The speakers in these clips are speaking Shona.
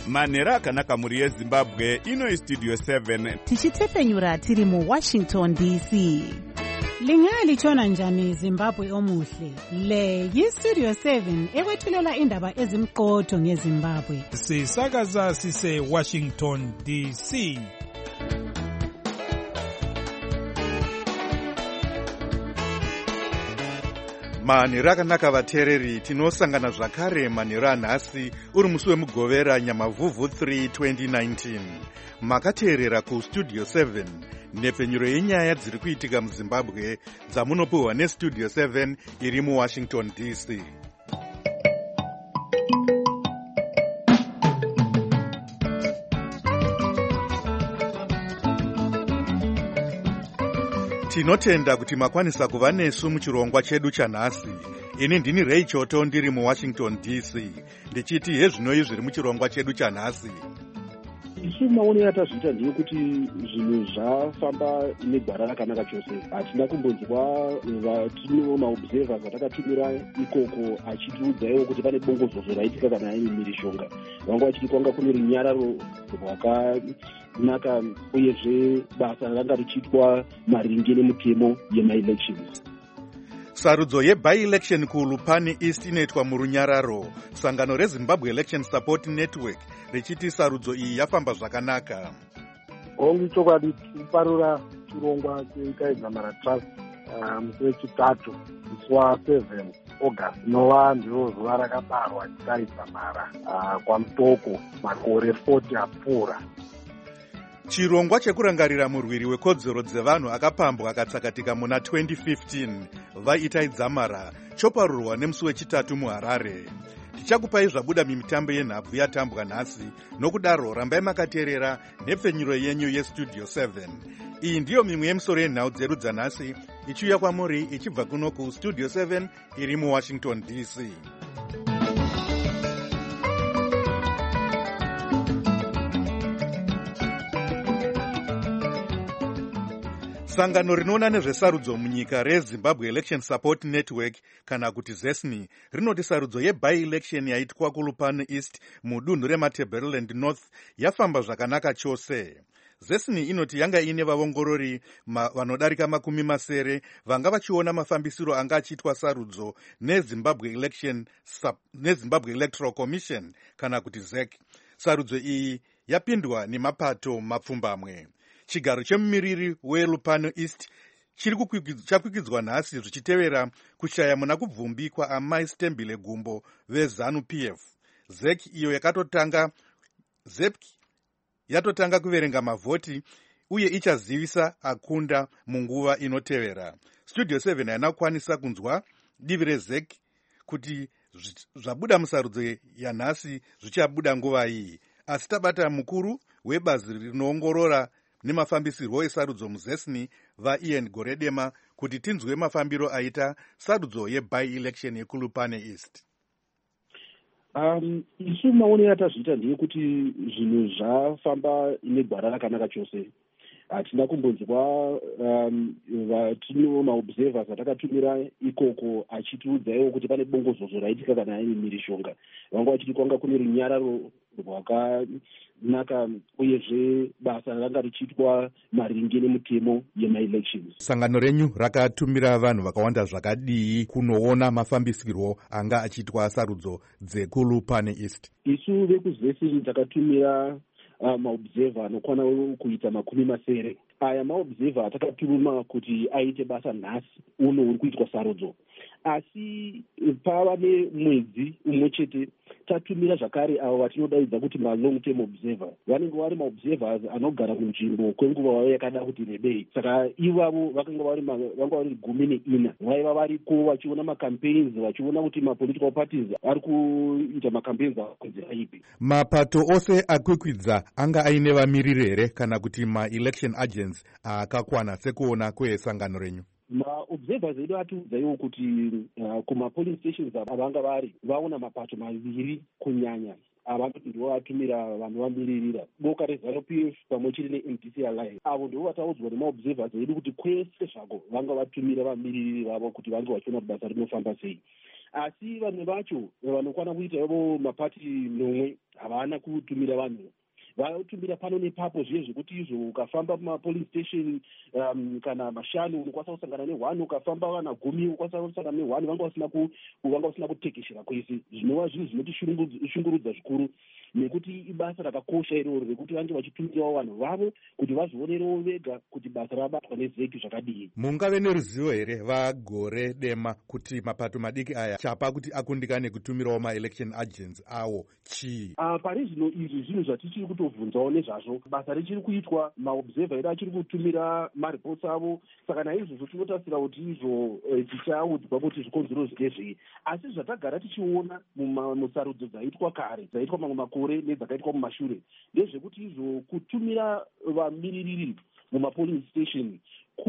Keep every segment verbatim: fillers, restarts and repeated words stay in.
manhero akanaka mhuri yezimbabwe. Ino istudio seven tichitefenyura tiri muwashington D C. Lingalitshona njani Zimbabwe omuhle? Le yistudio seven ekwethulela indaba ezimqotho ngeZimbabwe. Sisakaza sise Washington D C. manhero akanaka vateereri, tinosangana zvakare manhero anhasi uri musi wemugovera nyamavhuvhu three twenty nineteen. Makateerera kustudio seven, nhepfenyuro yenyaya dziri kuitika muzimbabwe dzamunopiwa nestudio seven iri muwashington D C. Tinotenda kuti makwanisa kuva nesu muchirongwa chedu chanhasi. Ini ndini Ray Choto ndiri muwashington D C, ndichiti hezvinoi zviri muchirongwa chedu chanhasi. Isu maonero atazviita ndeyekuti zvinhu zvafamba negwara rakanaka chose. Hatina kumbonzwa vatino maobservers atakatumira ikoko achitiudzaiwo kuti pane bongozozo raitika kana ine mhirishonga. Vanga vachiti kwanga kune runyararo rwakanaka uyezve basa ranga richiitwa maringe nemutemo yema-elections. Sarudzo yebi-election kuLupane East inoitwa murunyararo. Sangano reZimbabwe Election Support Network richiti sarudzo iyi yafamba zvakanaka. Hongu chokwadi kuparura chirongwa cheKaidzamara Trust musi wechitatu musi waseven August nova ndiro zuva rakabarwa Kaidzamara kwamutoko makore forty apfuura. Chirongwa chekurangarira murwiri wekodzero dzevanhu akapambwa akatsakatika muna twenty fifteen vaItai Dzamara choparurwa nemusi wechitatu muHarare. Tichakupai zvabuda mimitambo yenhabvu yatambwa nhasi, nokudaro rambai makateerera nhepfenyuro yenyu yestudio seven. Iyi ndiyo mimwe yemisoro yenhau dzedu dzanhasi ichiuya kwamuri ichibva kuno kustudio seven iri muwashington D C. Sangano rinoona nezvesarudzo munyika reZimbabwe Election Support Network kana kuti ZESNI rinoti sarudzo yebi-election yaitwa kuLupane East mudunhu reMatabeleland North yafamba zvakanaka chose. ZESNI inoti yanga ine vaongorori ma, vanodarika makumi masere vanga vachiona mafambisiro anga achiitwa sarudzo neZimbabwe Election neZimbabwe Electoral Commission kana kuti Z E C. Sarudzo iyi yapindwa nemapato mapfumbamwe. Chigaro chemumiriri weLupane East chakwikidzwa nhasi zvichitevera kushaya muna kubvumbi kwaamai Stembile Gumbo veZANU P F. Z E C iyo yakatotanga Z E C yatotanga kuverenga mavhoti uye ichazivisa akunda munguva inotevera. Studio seven haina kukwanisa kunzwa divi reZ E C kuti zvabuda musarudzo yanhasi zvichabuda nguva iyi, asi tabata mukuru webazi rinoongorora nemafambisirwo esarudzo muZESNI vaIan Goredema kuti tinzwe mafambiro aita sarudzo yebi-election yekuLupane East. Um, isu maonero atazviita ndeyekuti zvinhu zvafamba negwara rakanaka chose. Hatina kumbonzwa um, vatino maobservers atakatumira ikoko achitiudzaiwo kuti pane bongozozo raitika kana ine mhirishonga. Vanga vachiti kwanga kune runyararo rwakanaka uyezve basa ranga richiitwa maringe nemutemo yema-elections. Sangano renyu rakatumira vanhu vakawanda zvakadii kunoona mafambisirwo anga achiitwa sarudzo dzekuLupane East? Isu vekuzesini takatumira uh, maobserver anokwana kuita makumi masere. Aya maobserver atakaturuma kuti aite basa nhasi uno uri kuitwa sarudzo. Asi pava nemwedzi umwe chete tatumira zvakare avo vatinodaidza kuti ma-long term observer. Vanenge vari maobservers anogara kunzvimbo kwenguva yakada kuti rebei. Saka ivavo vakanga vari vanga vari gumi neina. Vaiva variko vachiona macampaigns, vachiona kuti mapolitical parties ari kuita macampaigns akwenzera ipi. Mapato ose akwikwidza anga aine vamiriri here kana kuti ma-election agents akakwana sekuona kwesangano renyu? maobservers edu atiudzaiwo kuti uh, kuma-polling stations avanga vari vaona mapato maviri kunyanya avanoti ndivo vatumira vanhu vamiririra boka reZANU P F pamwe chete neM D C Alliance. Avo ndivo vataudzwa nemaobservers edu kuti kwese zvako vanga vatumira vamiririri vavo kuti vange vachiona kuti basa rinofamba sei. asi vamwe vacho vanokwana kuita ivo mapati nomwe havana kutumira vanhu, vanotumira pano nepapo zviye zvekuti izvo ukafamba mumapolice station um, kana mashanu unokwanisa kusangana nehwani, ukafamba kana gumi ukwanisa kusangana nehwani, vanga vasina ku vanga vasina kutekeshera kwese. Zvinova zvinhu zvinotishungurudza zvikuru, nekuti ibasa rakakosha iroro rekuti vange vachitumirawo vanhu vavo kuti vazvionerewo vega kuti basa rabatwa nezeki zvakadii. Mungave neruzivo here vagore dema kuti mapato madiki aya chapa kuti akundikane kutumirawo maelection agents awo chii? Uh, pari zvino izvi zvinhu zvatichiri kutovhunzawo nezvazvo. Basa richiri kuitwa, maobserver edu achiri kutumira maripots avo, saka naizvozvo tinotarisira kuti izvo e, tichaudzwa kuti zvikonzero zvinezvei. Asi zvatagara tichiona musarudzo dzaitwa kare, dzaitwa mamwe makore nedzakaitwa mumashure, ndezvekuti izvo kutumira vamiririri mumapolice station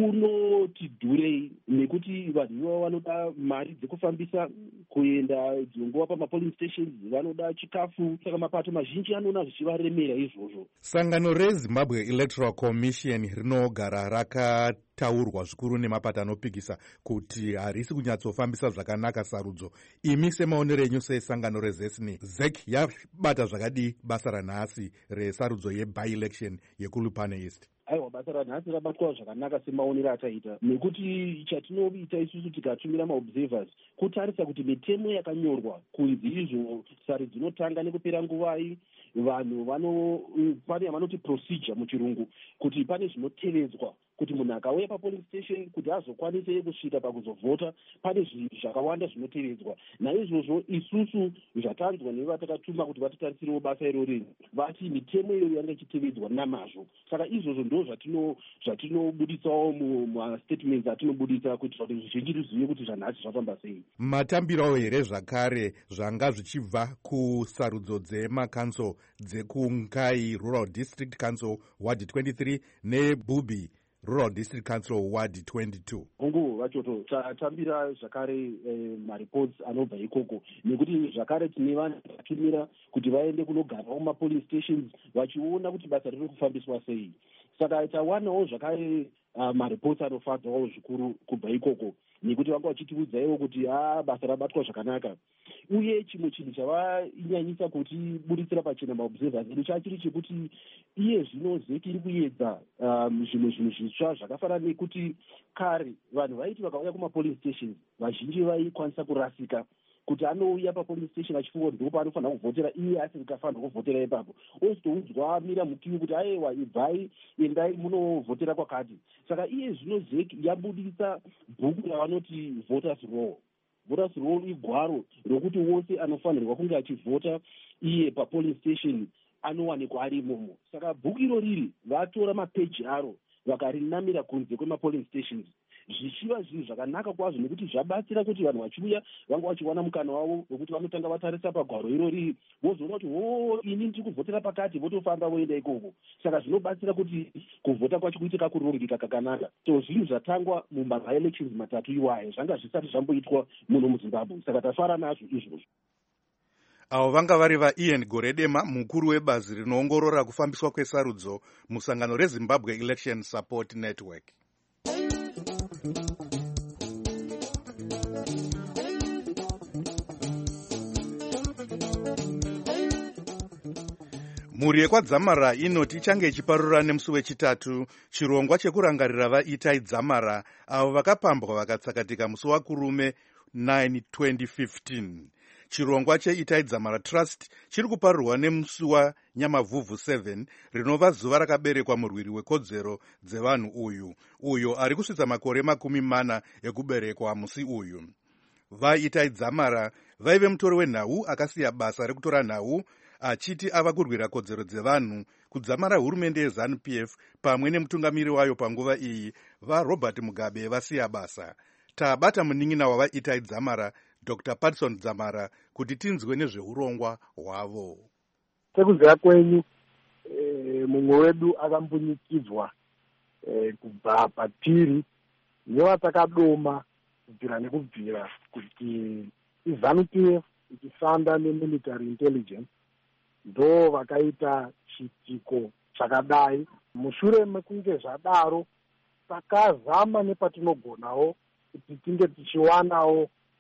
kunoti dhurei, nekuti vanhu ivavo vanoda mari dzekufambisa kuenda dzonguva pamapolice stations, vanoda chikafu, saka mapato mazhinji anoona zvichivaremera izvozvo. Sangano reZimbabwe Electoral Commission rinogara rakataurwa zvikuru nemapato anopikisa kuti harisi kunyatsofambisa zvakanaka sarudzo. Imi semaonero enyu sesangano rezesni, Z E C yabata zvakadii basa ranhasi resarudzo yebi-election yeKulupane East? Aiwa, basa ranhasi rabatwa zvakanaka semaonero ataita, nekuti chatinoita isusu tikatumira maobservers kutarisa kuti mitemo yakanyorwa kunzi izvo sare dzinotanga nekupera nguvai, vanhu vano pane yavanoti procedure muchirungu, kuti pane zvinotevedzwa kuti munhu akauya papolice station kuti azokwanise kusvika pakuzovhota, pane zvinhu zvakawanda zvinotevedzwa. Naizvozvo isusu zvatanzwa nevatakatuma kuti vatitaritsirewo basa irori, vati mitemo iyoyo yanga ichitevedzwa namazvo. Saka izvozvo ndo zvatino zvatinobuditsawo mumastatements atinobuditsa kuitira kuti zvizhinji rizive kuti zvanhasi zvafamba sei. Matambirawo here zvakare zvanga zvichibva kusarudzo dzemakanso dzekunkai Rural District Council Ward twenty-three neBubi Rural District Council Ward twenty-two. Hongu vachoto tatambira zvakare eh, maripots anobva ikoko, nekuti zvakare tine vanhu vatumira kuti vaende kunogarawo mapolice stations vachiona kuti basa riri kufambiswa sei. Saka tawanawo zvakare uh, maripots anofadzawo zvikuru kubva ikoko, nekuti vanga vachitiudzaiwo kuti ah, basa rabatwa zvakanaka. Uye chimwe chinhu chavainyanyisa kuti buditsira pachena maobservers edu chachiri chekuti iye zvino zeki iri kuedza um, zvimwe zvinhu zvitsva zvakafanana nekuti kare vanhu vaiti vakauya kumapolice stations vazhinji vaikwanisa kurasika kuti anouya papolice station achifunga kuti ndipo anofanira kuvhotera iye asikafanira kuvhotera ipapo, ozotoudzwa amira mukiwi kuti aiwa ibvai endai munovhotera kwakati. Saka iye zvino zeki yabudisa bhuku ravanoti voters roll. Voters roll igwaro rokuti wose anofanirwa kunge achivhota iye papolice station anowanikwa ari imomo. Saka bhuku iro riri vatora mapeji aro vakarinamira kunze kwemapolice stations, zvichiva zvinhu zvakanaka kwazvo, nekuti zvabatsira kuti vanhu vachiuya vanga vachiwana mukana wavo wekuti vanotanga vatarisa pagwaro iro riri, vozoona kuti ho ini ndiri kuvhotera pakati, votofamba voenda ikoko. Saka zvinobatsira kuti kuvhota kwacho kuitika kurongeka kakanaka. So zvinhu zvatangwa muma-elections matatu iwayo zvanga zvisati zvamboitwa muno muZimbabwe, saka tafara nazvo izvozvo. Avo vanga vari vaIan Goredema, mukuru webazi rinoongorora kufambiswa kwesarudzo musangano reZimbabwe Election Support Network. Mhuri yekwadzamara inoti ichange ichiparura nemusi wechitatu chirongwa chekurangarira vaItai Dzamara avo vakapambwa vakatsakatika musi wakurume nine twenty fifteen. Chirongwa cheItai Dzamara Trust chiri kuparurwa nemusi waNyamavhuvhu seven, rinova zuva rakaberekwa murwiri wekodzero dzevanhu uyu uyo ari kusvitsa makore makumi mana ekuberekwa musi uyu. VaItai Dzamara vaive mutori wenhau akasiya basa rekutora nhau achiti ava kurwira kodzero dzevanhu kudzamara hurumende yeZANU P F pamwe nemutungamiri wayo panguva iyi vaRobert Mugabe vasiya basa. Tabata munin'ina wavaItai Dzamara Doctor Patson Dzamara kuti tinzwe nezveurongwa hwavo. Sekuziva kwenyu e, mumwe wedu akambunyikidzwa e, kubva patiri nevatakadoma kubvira nekubvira kuti iZANU P F ichifanda nemilitary intelligence ndo vakaita chitiko chakadai. Mushure mekunge zvadaro takazama nepatinogonawo kuti tinge tichiwanawo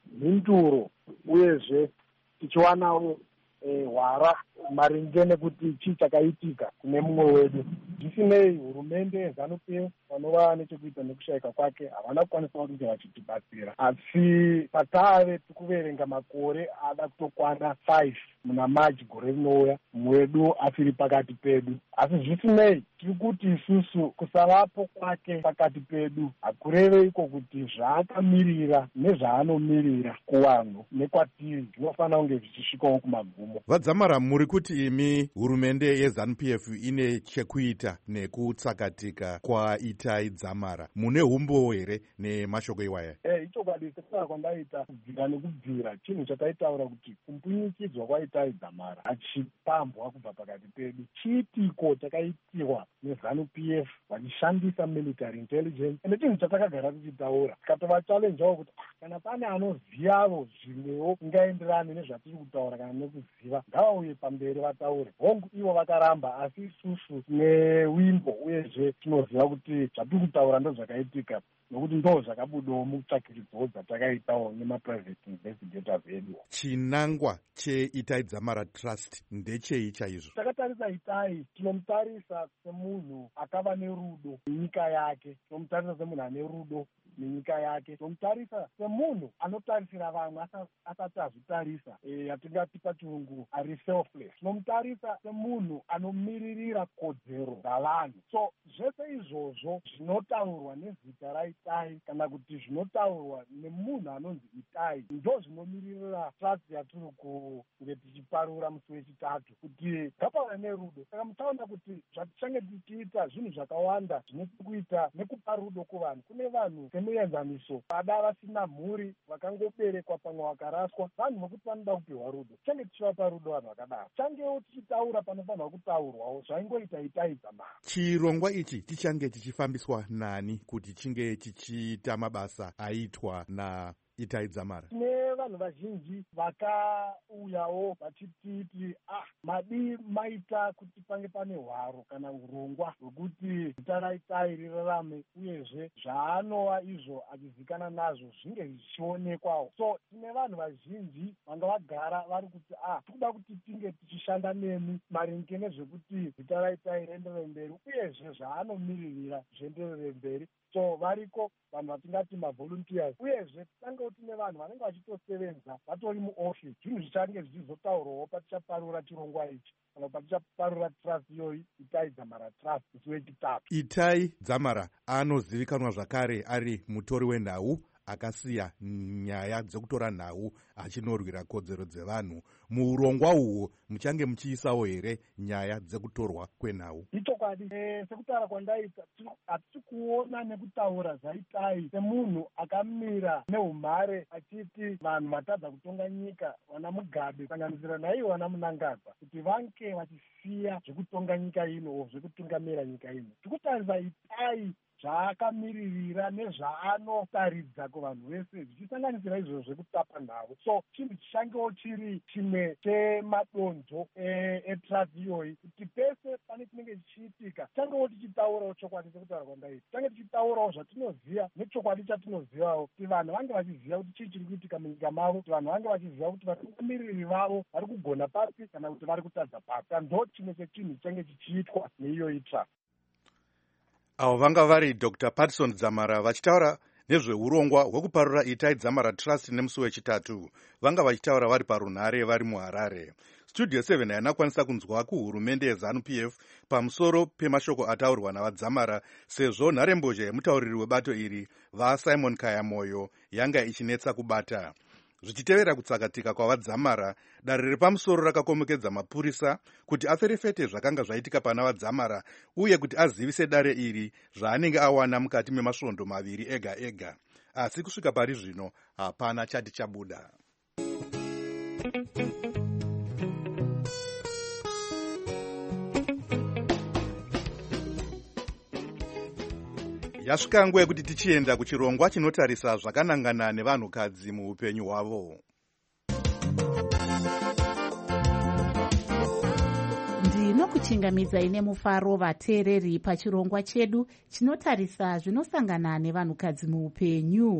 mhinduro uyezve tichiwanawo hwara maringe nekuti chii chakaitika kune mumwe wedu. Zvisinei, hurumende yeZANU P F vanova nechekuita nekushayika kwake havana kukwanisa kuti vachitibatsira, asi pataave tikuverenga makore ada kutokwana five muna March gore rinouya, mumwe wedu asiri pakati pedu. Asi zvisinei, tiri kuti isusu kusavapo kwake pakati pedu hakureve iko kuti zvaakamirira nezvaanomirira kuvanhu nekwatiri zvinofanira kunge zvichisvikawo kumagumo. Vadzamara, muri kuti imi hurumende yeZANU P F ine chekuita nekutsakatika kwaItai Dzamara, mune umbo here nemashoko iwaya? Eh, ichokwadi sekutara kwandaita kubvira nekubvira chinhu chataitaura kuti kumbunyikidzwa kwaItai Dzamara hachipambwa kubva pakati pedu. Chiitiko chakaitirwa neZANU P F vachishandisa military intelligence, ende chinhu chatakagara tichitaura tikatova challenjawo kuti kana pane anoziyavo zvimwewo ingaenderane nezvatiri kutaura kana nekuziva ngavauye pamberi vataure. Hongu ivo vakaramba, asi isusu newimbo uyezve tinoziva kuti zvatiri kutaura ndo zvakaitika, nokuti ndo zvakabudawo mutsvakiridzo dzatakaitawo nemaprivate investigators edu. Chinangwa cheItai Dzamara Trust ndechei chaizvo? Takatarisa Itai, tinomutarisa semunhu akava nerudo nenyika yake, tinomutarisa semunhu ane rudo nenyika yake, tinomutarisa semunhu anotarisira vamwe asati azvitarisa, yatingati pachirungu ari selfless. Tinomutarisa semunhu anomiririra kodzero dzavanhu. So zvese izvozvo zvinotaurwa nezita raItai kana kuti zvinotaurwa nemunhu anonzi Itai ndo zvinomiririra trust yatiri kunge tichiparura musi wechitatu, kuti ngapave nerudo. Saka muchaona kuti zvatichange tichiita zvinhu zvakawanda zvinekuita nekupa rudo kuvanhu. Kune vanhu semuenzaniso vada vasina mhuri vakangoberekwa pamwe vakaraswa, vanhu vokuti vanoda kupiwa rudo. Tichange tichivapa rudo vanhu vakadaro. Tichangewo tichitaura panofanirwa kutaurwawo zvaingoita Itai Dzamara. Chirongwa ichi tichange tichifambiswa nani kuti chinge chichiita mabasa aitwa naItai Dzamara? Tine vanhu vazhinji vakauyawo vachititi ah madi maita kuti pange pane hwaro kana urongwa hwekuti zita raItai rirarame uyezve zvaanova izvo achizivikana nazvo zvinge zvichionekwawo. So tine vanhu vazhinji vanga vagara vari kuti ah tikuda kuti tinge tichishanda nemi maringe nezvekuti zita raItai rienderere mberi uyezve zvaanomiririra zvienderere mberi. So variko vanhu vatingati mavolunteers, uyezve tisangewo tine vanhu vanenge vachitosevenza vatori muoffice. Zvinhu zvichange zvichizotaurwawo patichaparura chirongwa ichi kana patichaparura trust iyoyi Itai Dzamara Trust musi wechitatu. Itai Dzamara anozivikanwa zvakare ari mutori wenhau akasiya nyaya dzekutora nhau achinorwira kodzero dzevanhu. Muurongwa uhwo muchange muchiisawo here nyaya dzekutorwa kwenhau? Ichokwadi, eh, sekutaura kwandaita hatisi kuona nekutaura zvaItai semunhu akamira neumhare achiti vanhu vatadza kutonga nyika, vana Mugabe kusanganisira naivo vana Munangagwa, kuti vange vachisiya zvekutonga nyika ino, zvekutungamira nyika ino. Tikutarisa Itai zvaakamiririra nezvaanotaridza kuvanhu vese zvichisanganisira izvo zvekutapa nhau. So chinhu chichangewo chiri chimwe chemadonzvo etrust iyoyi, kuti pese pane chinenge chichiitika tichangewo tichitaurawo chokwadi sekutaura kwandaita, tichange tichitaurawo zvatinoziva nechokwadi chatinozivawo, kuti vanhu vange vachiziva kuti chii chiri kuitika munyika mavo, kuti vanhu vange vachiziva kuti vatungamiriri vavo vari kugona papi kana kuti vari kutadza papi. Ndo chimwe chechinhu chichange chichiitwa neiyoyi trust. Avo vanga vari Doctor Patson Dzamara vachitaura nezveurongwa hwekuparura Itai Dzamara Trust nemusi wechitatu. Vanga vachitaura vari parunhare vari muHarare. Studio seven yanakwanisa kunzwa kuhurumende yeZANU P F pamusoro pemashoko ataurwa navadzamara, sezvo nharembozha yemutauriri webato iri vaSimon Kayamoyo yanga ichinetsa kubata. Zvichitevera kutsakatika kwavadzamara, dare repamusoro rakakomekedza mapurisa kuti aferefete zvakanga zvaitika pana vadzamara uye kuti azivise dare iri zvaanenge awana mukati memasvondo maviri ega ega. Asi kusvika pari zvino hapana chati chabuda. Yasvika nguva yekuti tichienda kuchirongwa chinotarisa zvakanangana nevanhukadzi muupenyu hwavo. Ndinokuchingamidzai nemufaro vateereri pachirongwa chedu chinotarisa zvinosangana nevanhukadzi muupenyu.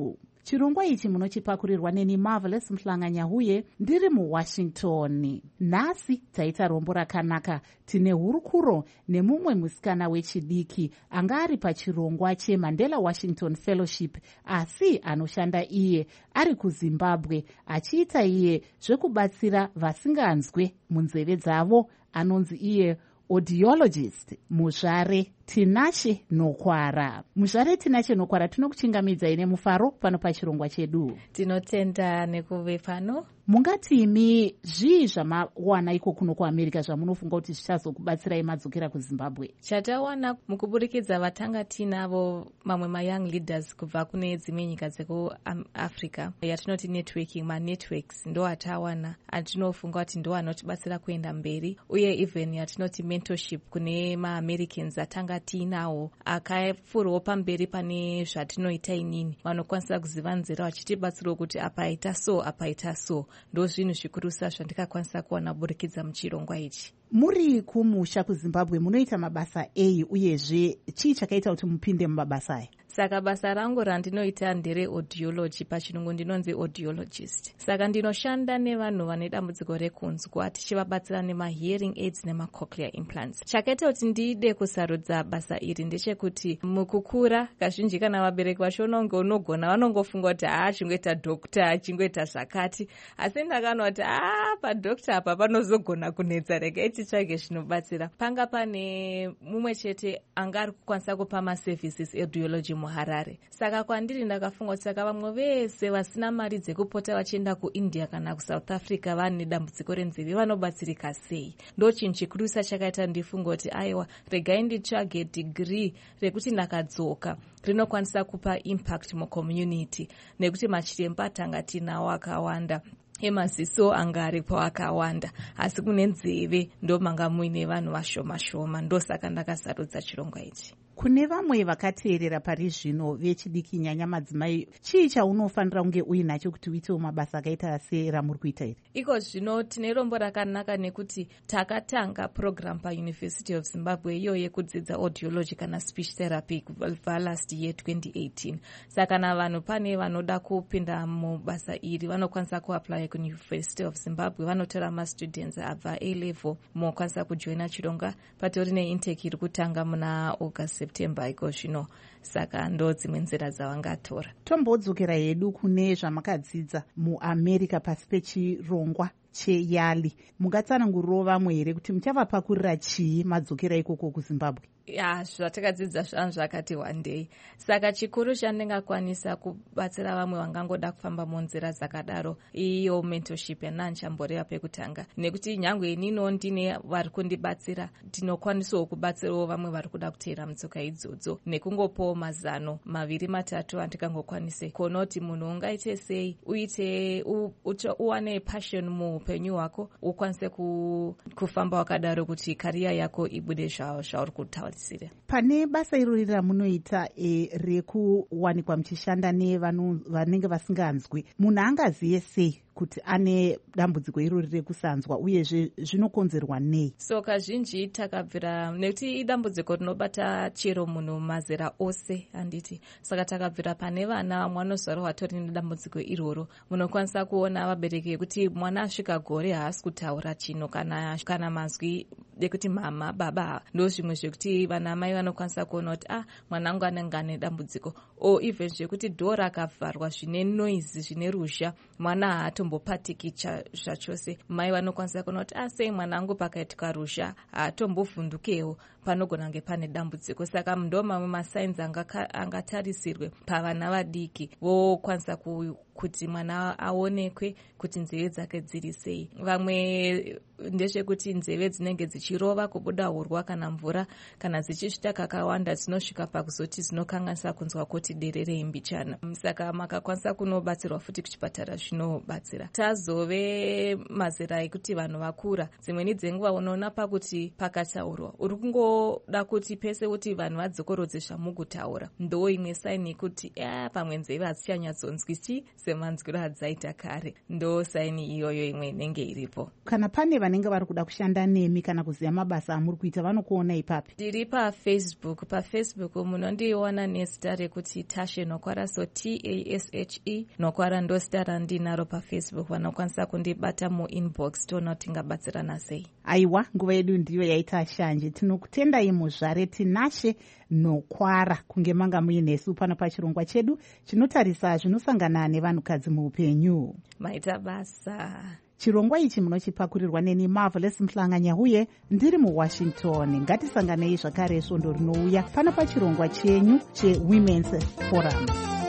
chirongwa ichi munochipakurirwa neni Marvelous Mhlanganyahuye ndiri muWashington. Nhasi taita rombo rakanaka. Tine hurukuro nemumwe musikana wechidiki anga ari pachirongwa cheMandela Washington Fellowship asi anoshanda iye ari kuZimbabwe achiita iye zvekubatsira vasinganzwe munzeve dzavo. Anonzi iye audiologist. Muzvare Tinashe Nokwara. Muzvare Tinashe Nokwara, tinokuchingamidza ine mufaro pano pachirongwa chedu. Tinotenda nekuve pano. Mungati imi zvii zvamawana iko kuno kuAmerica zvamunofunga kuti zvichazokubatsirai madzokera kuZimbabwe? Chatawana mukuburikidza vatanga tinavo mamwe mayoung leaders kubva kune dzimwe nyika dzekuAfrica yatinoti networking, manetworks ndo atawana atinofunga kuti ndo anotibatsira kuenda mberi, uye even yatinoti mentorship kune maAmericans atanga tiinawo akapfuurawo pamberi pane zvatinoita inini, vanokwanisa kuziva nzira vachitibatsirawo kuti apaita so apaita so. Ndo zvinhu zvikurusa zvandikakwanisa kuwana burikidza muchirongwa ichi. Muri kumusha kuZimbabwe munoita mabasa ei, uyezve chii chakaita kuti mupinde mumabasa aya? Saka basa rangu randinoita ndere audiology, pachirungu ndinonzi audiologist. Saka ndinoshanda nevanhu vane dambudziko rekunzwa tichivabatsira nemahearing aids nemacochlear implants. Chakaita kuti ndide kusarudza basa iri ndechekuti mukukura kazhinji kana vabereki vacho unonge unogona vanongofunga kuti haa chingoita dokta chingoita zvakati, asi ndakaona kuti haa padokta apa panozogona kunetsa, regai titsvage zvinobatsira. Panga pane mumwe chete anga ari kukwanisa kupa maservices audiology muHarare. Saka kwandiri ndakafunga kuti saka vamwe vese vasina mari dzekupota vachienda kuIndia kana kuSouth Africa vane dambudziko renzeve vanobatsirika sei. Ndo chinhu chikurusa chakaita ndifunga kuti aiwa regai nditsvage degree rekuti ndakadzoka rinokwanisa kupa impact mucommunity, nekuti machiremba tanga tinawo akawanda, emaziso anga aripo akawanda, asi kune nzeve ndo manga muine vanhu vashoma shoma. Ndo saka ndakasarudza chirongwa ichi. Kune vamwe vakateerera pari zvino vechidiki nyanya madzimai, chii chaunofanira kunge uinacho kuti uitewo mabasa akaita seramuri kuita iri? Iko zvino tine rombo rakanaka nekuti takatanga program paUniversity of Zimbabwe iyo yekudzidza audiology kana speech therapy kubva last year twenty eighteen. Saka na vanhu pane vanoda kupinda mubasa iri vanokwanisa kuapply kuUniversity of Zimbabwe, vanotora mastudents abva A level mokwanisa kujoina chirongwa. Patori neintake iri kutanga muna August September iko zvino, saka ndo dzimwe nzira dzavangatora. Tombodzokera hedu kune zvamakadzidza muAmerica pasi pechirongwa cheYali. Mungatsanangurirawo vamwe here kuti muchavapakurira chii madzokera ikoko kuZimbabwe? Ya, zvatakadzidza zvangu zvakati wandei. Saka chikuru chandingakwanisa kubatsira vamwe vangangoda kufamba munzira dzakadaro iyo mentorship yandanchamboriwa pekutanga, nekuti nyangwe inino ndine vari kundibatsira ndinokwanisawo kubatsirawo vamwe vari kuda kuteera mutsoka idzodzo, nekungopawo mazano maviri matatu andingangokwanise kuona kuti munhu ungaite sei uite uwane passion muupenyu hwako, ukwanise kufamba wakadaro kuti kariya yako ibude zvauri kutaura. Pane basa irori ramunoita e, rekuwanikwa muchishanda nevanenge vasinganzwi, munhu angaziye sei kuti ane dambudziko irori rekusanzwa, uyezve zvinokonzerwa nei? So kazhinji takabvira nekuti idambudziko rinobata chero munhu mazera ose handiti, saka takabvira pane vana mwanozvarwa watori nedambudziko iroro. Munokwanisa kuona vabereki kuti mwana asvika gore haasi kutaura chino kana kana mazwi ekuti mama baba, ndo zvimwe zvekuti vana mai vanokwanisa kuona kuti ah mwanangu anenge ane dambudziko, o even zvekuti dhora akavharwa zvine noise zvine ruzha mwana haatombopatika zvachose. Mai vanokwanisa kuona kuti ah sei mwanangu pakaitika ruzha haatombovhundukewo, panogona kunge pane dambudziko. Saka ndo mamwe masainzi angatarisirwe pavana vadiki vokwanisa ku kuti mwana aonekwe kuti nzeve dzake dziri sei. Vamwe ndezvekuti nzeve dzinenge dzichirova kubuda urwa kana mvura, kana dzichisvita kakawanda dzinosvika pakuzoti dzinokanganisa kunzwa kuti derere imbichana. Saka makakwanisa kunobatsirwa futi kuchipatara zvinobatsira. Tazove mazera ekuti vanhu vakura, dzimweni dzenguva unoona pakuti pakataurwa uri kungoda kuti pese kuti vanhu vadzokorodze zvamukutaura, ndo imwe saini yekuti pamwe nzeve hadzichanyadzonzwi semanzwiro adzaita kare. Ndo saini iyoyo imwe inenge iripo. Kana pane vanenge vari kuda kushanda nemi kana kuziva mabasa amuri kuita vanokuona ipapi? Ndiri pafacebook. Pafacebook munondiona nezita rekuti Tashe Nokwara, so T A S H E Nokwara ndo zita randinaro pafacebook. Vanokwanisa kundibata muinbox toona kuti tingabatsirana sei. Aiwa, nguva yedu ndiyo yaita shanje. Tinokutendai muzvare Tinashe Nokwara kunge manga muinesu pano pachirongwa chedu chinotarisa zvinosangana nevanhukadzi muupenyu. Maita basa. Chirongwa ichi munochipakurirwa neni Marvelous Mhlanganya huye ndiri muWashington. Ngatisanganei zvakare svondo rinouya pano pachirongwa chenyu cheWomen's Forum.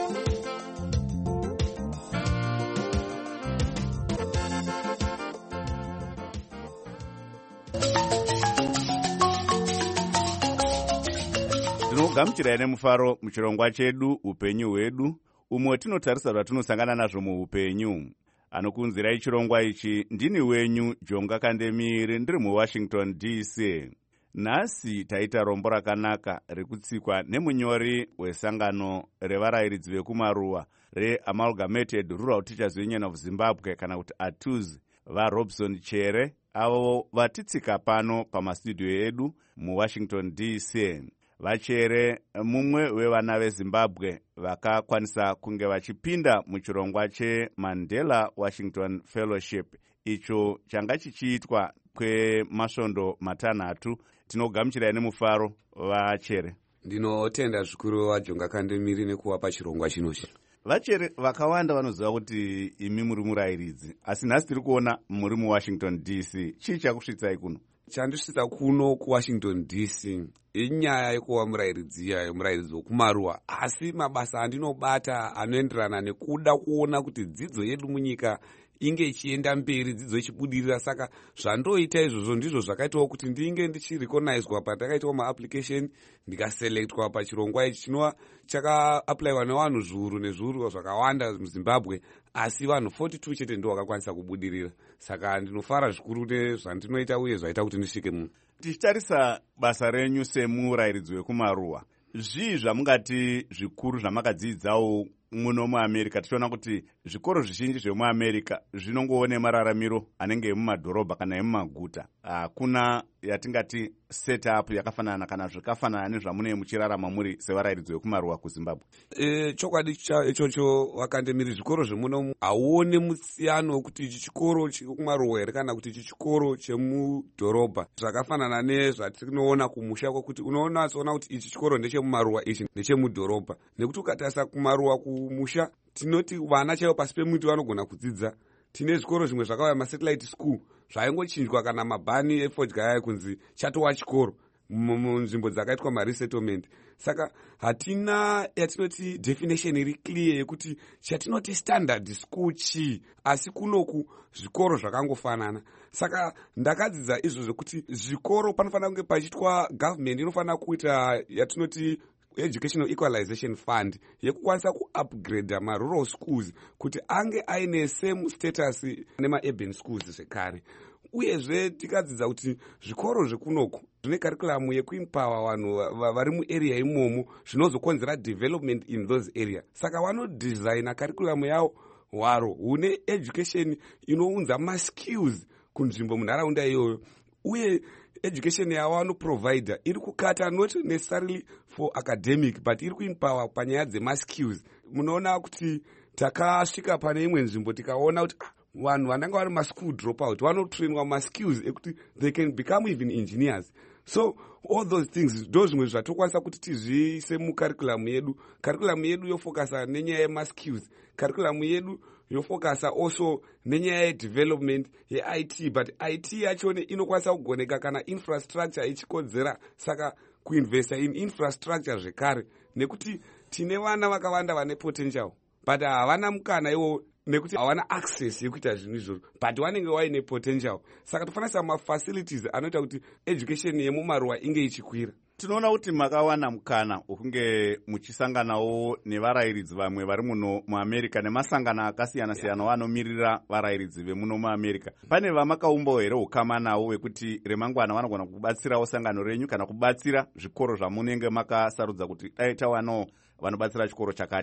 Tinogamuchirai nemufaro muchirongwa chedu upenyu hwedu, umwe tinotarisa zvatinosangana nazvo muupenyu. Anokunzirai chirongwa ichi ndini wenyu Jonga Kandemiri, ndiri muWashington D C. Nhasi taita rombo rakanaka rekutsikwa nemunyori wesangano revarayiridzi vekumaruwa reAmalgamated Rural Teachers Union of Zimbabwe kana kuti A T U Z, vaRobson Chere, avo vatitsika pano pamastudio edu muWashington D C. Vachere mumwe wevana veZimbabwe vakakwanisa kunge vachipinda muchirongwa cheMandela Washington Fellowship, icho changa chichiitwa kwemasvondo matanhatu. Tinogamuchirai nemufaro Vachere. Ndinotenda zvikuru vaJonga Kandemiri nekuva pachirongwa chinochi. Vachere vakawanda vanoziva kuti imi muri murayiridzi, asi nhasi tiri kuona muri muWashington D C. Chii chakusvitsai kuno? Chandisvitsa kuno kuWashington D C inyaya yekuva murayiridzi iyayo, murayiridzi wekumaruwa, asi mabasa andinobata anoenderana nekuda kuona kuti dzidzo yedu munyika inge ichienda mberi, dzidzo ichibudirira. Saka zvandoita izvozvo ndizvo zvakaitawo kuti ndinge ndichirecognizwa pandakaitawo maapplication ndikaselectwa pachirongwa ichi chinova chakaapplywa nevanhu zviuru nezviuru zvakawanda muZimbabwe, asi vanhu forty-two chete ndo vakakwanisa kubudirira. Saka ndinofara zvikuru nezvandinoita uye zvaita kuti ndisvike muno. Tichitarisa basa renyu semurayiridzi wekumaruwa, zvii zvamungati zvikuru zvamakadzidzawo muno muAmerica? Tichiona kuti zvikoro zvizhinji zvemuAmerica zvinongoone mararamiro anenge emumadhorobha kana emumaguta. Hakuna yatingati setup yakafanana kana zvakafanana nezvamune muchirarama muri sevarayiridzi vekumaruwa kuZimbabwe. E, chokwadi ichocho Wakandemiri, zvikoro zvemuno hauone musiyano wekuti ichi chikoro chekumaruwa here kana kuti ichi chikoro chemudhorobha. Zvakafanana nezvatinoona kumusha kwekuti unoona soona kuti ichi chikoro ndechemumaruwa ichi ndechemudhorobha. Nekuti ukatarisa kumaruwa kumusha tinoti vana chaivo pasi pemuti vanogona kudzidza. Tine zvikoro zvimwe zvakauya masatellite school zvaingochinjwa kana mabhani efodya yaya kunzi chatova chikoro munzvimbo dzakaitwa maresettlement. Saka hatina yatinoti definition iri clear yekuti chatinoti standard school chii, asi kunoku zvikoro zvakangofanana. Saka ndakadzidza izvo zvekuti zvikoro panofanira kunge pachiitwa government inofanira kuita yatinoti Educational Equalization Fund yekukwanisa kuupgrade marural schools kuti ange aine same status nemaurban schools zvekare. Uyezve tikadzidza kuti zvikoro zvekunoku zvine curriculum yekuempower vanhu vari muarea imomo zvinozokonzera development in those area. Saka vanodesigna curriculum yavo hwaro hune education inounza maskills kunzvimbo munharaunda iyoyo, uye education yavo vanoprovider iri kukata not necessarily for academic but iri kuempower panyaya dzemaskills. Munoona kuti takasvika pane imwe nzvimbo tikaona kuti vanhu vanenge vari maschool dropout vanotrainwa maskills ekuti they can become even engineers. So all those things ndo zvimwe zvatokwanisa kuti tizviise mucurriculum yedu. Curriculum yedu yofocasa nenyaya yemaskills. Curriculum yedu yofocasa also nenyaya yedevelopment ye-I T, but I T yachone inokwanisa kugoneka kana infrastructure ichikodzera. Saka kuinvesta in infrastructure zvekare, nekuti tine vana vakawanda vane potential but havana mukana iwo nekuti havana access yekuita zvinhu izvozvo but vanenge vaine potential. Saka tofanisa mafacilities anoita kuti education yemumaruwa inge ichikwira. Tinoona kuti makawana mukana wokunge muchisanganawo nevarayiridzi vamwe vari muno muAmerica nemasangano akasiyana-siyana vanomirira varayiridzi vemuno muAmerica. Pane vamakaumbawo here ukama navo wekuti remangwana vanogona kubatsirawo sangano renyu kana kubatsira zvikoro zvamunenge makasarudza kuti dai tawanawo vanobatsira chikoro chakati?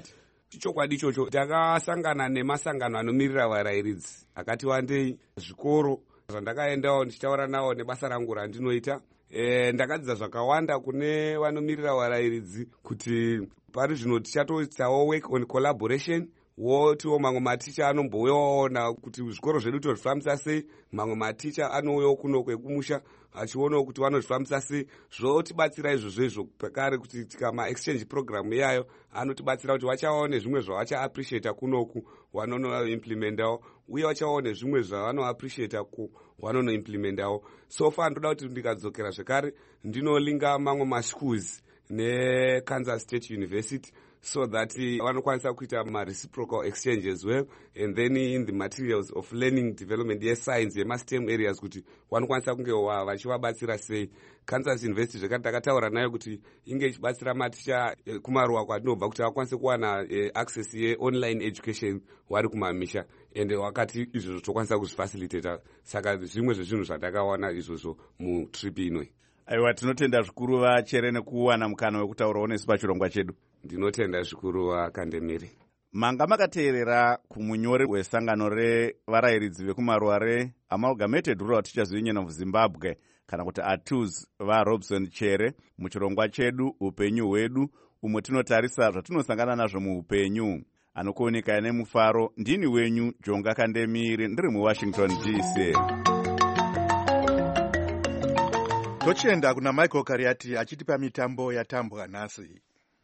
chichokwadi ichocho. Takasangana nemasangano anomirira varayiridzi akati wandei, zvikoro zvandakaendawo ndichitaura nawo nebasa rangu randinoita. E, ndakadzidza zvakawanda kune vanomirira varayiridzi kuti pari zvino tichatoitawo work on collaboration. Wotiwo mamwe maticha anombouyaona kuti zvikoro zvedu tozvifambisa sei, mamwe maticha anouyawo kuno kwekumusha achionawo kuti vanozvifambisa sei. Zvotibatsira izvozvo izvo pekare kuti tikama exchange program iyayo anotibatsira kuti vachawawo nezvimwe zvavacha appreciate kunoku vanonoimplementawo, uye vachawawo nezvimwe zvavano appreciate ku vanonoimplementawo. So far ndoda kuti ndikadzokera zvekare ndinolinga mamwe maschools neKansas State University so that vanokwanisa kuita ma-reciprocal exchange as well, and then in the materials of learning development ye-science yema-STEM areas kuti vanokwanisa kunge vachivabatsira sei. Kansas University zvekare takataura nayo kuti inge ichibatsira maticha kumaruwa kwatinobva kuti vakwanise kuwana access ye-online education vari kumamisha, ende wakati izvozvo tokwanisa kuzvifacilitata. Saka zvimwe zvezvinhu zvatakawana izvozvo mutrip inoi. Aiwa, tinotenda zvikuru vachere nekuwana mukana wekutaurawo nesu pachirongwa chedu. Ndinotenda zvikuru vakandemiri. Manga makateerera kumunyori wesangano revarayiridzi vekumaruwa reAmalgamated Rural Teachers Union of Zimbabwe kana kuti A T U Z vaRobson Chere muchirongwa chedu upenyu hwedu, umwe tinotarisa zvatinosangana nazvo muupenyu. Anokuoneka nemufaro, ndini wenyu Jonga Kandemiri, ndiri muWashington D C. Tochienda kuna Michael Kariati achitipa mitambo yatambwa nhasi.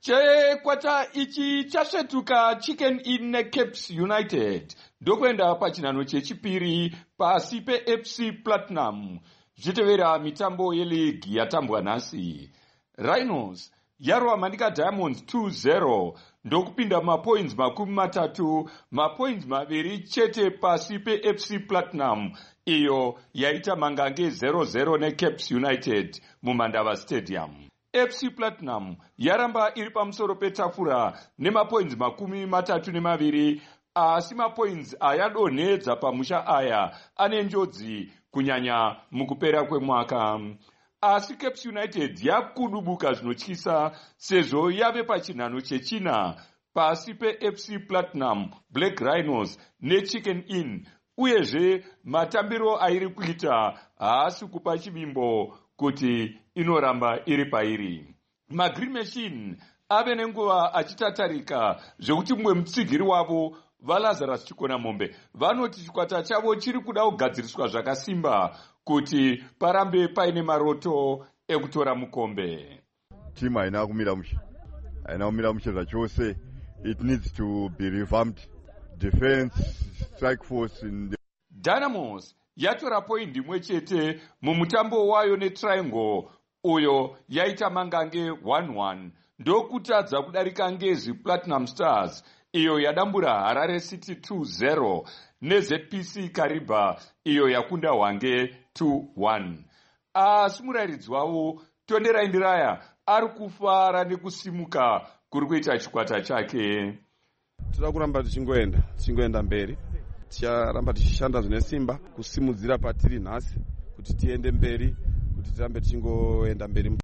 Chekwata ichi chasvetuka Chicken Inn neCaps United ndokwenda pachinhano chechipiri pasi peF C Platinum zvichitevera mitambo yeligi yatambwa nhasi. Rhinos yarwa Manika Diamonds two zero ndokupinda mapoints makumi matatu, mapoints maviri chete pasi peF C Platinum iyo yaita mangange zero zero neCaps United muMandava Stadium. F C Platinum yaramba iri pamusoro petafura nemapoints makumi matatu nemaviri, asi mapoints ayadonhedza pamusha aya ane njodzi kunyanya mukupera kwemwaka. Asi Caps United yakudubuka zvinotyisa sezvo yave pachinhano chechina pasi peF C Platinum, Black Rhinos neChicken Inn, uyezve matambiro airi kuita haasi kupa chivimbo kuti inoramba iri pairi. MaGreen Machine ave nenguva achitatarika zvekuti mumwe mutsigiri wavo vaLazarus Chikona Mombe vanoti chikwata chavo chiri kuda kugadziriswa zvakasimba kuti parambe paine maroto ekutora mukombe. Timu haina kumira mushe, haina kumira mushe zvachose. It needs to be revamped. Defense, strike force in the... Dynamos yatora poindi imwe chete mumutambo wayo neTriangle uyo yaita mangange one one, ndokutadza kudarika ngezi Platinum Stars iyo yadambura Harare City two zero neZ P C Kariba iyo yakunda Hwange two one. Asi murairidzi wavo Tondera Indiraya ari kufara nekusimuka kuri kuita chikwata chake. Tira kuramba tichingoenda tichingoenda mberi, ticharamba tichishanda zvine simba kusimudzira patiri nhasi kuti tiende mberi, kuti tirambe tichingoenda mberi.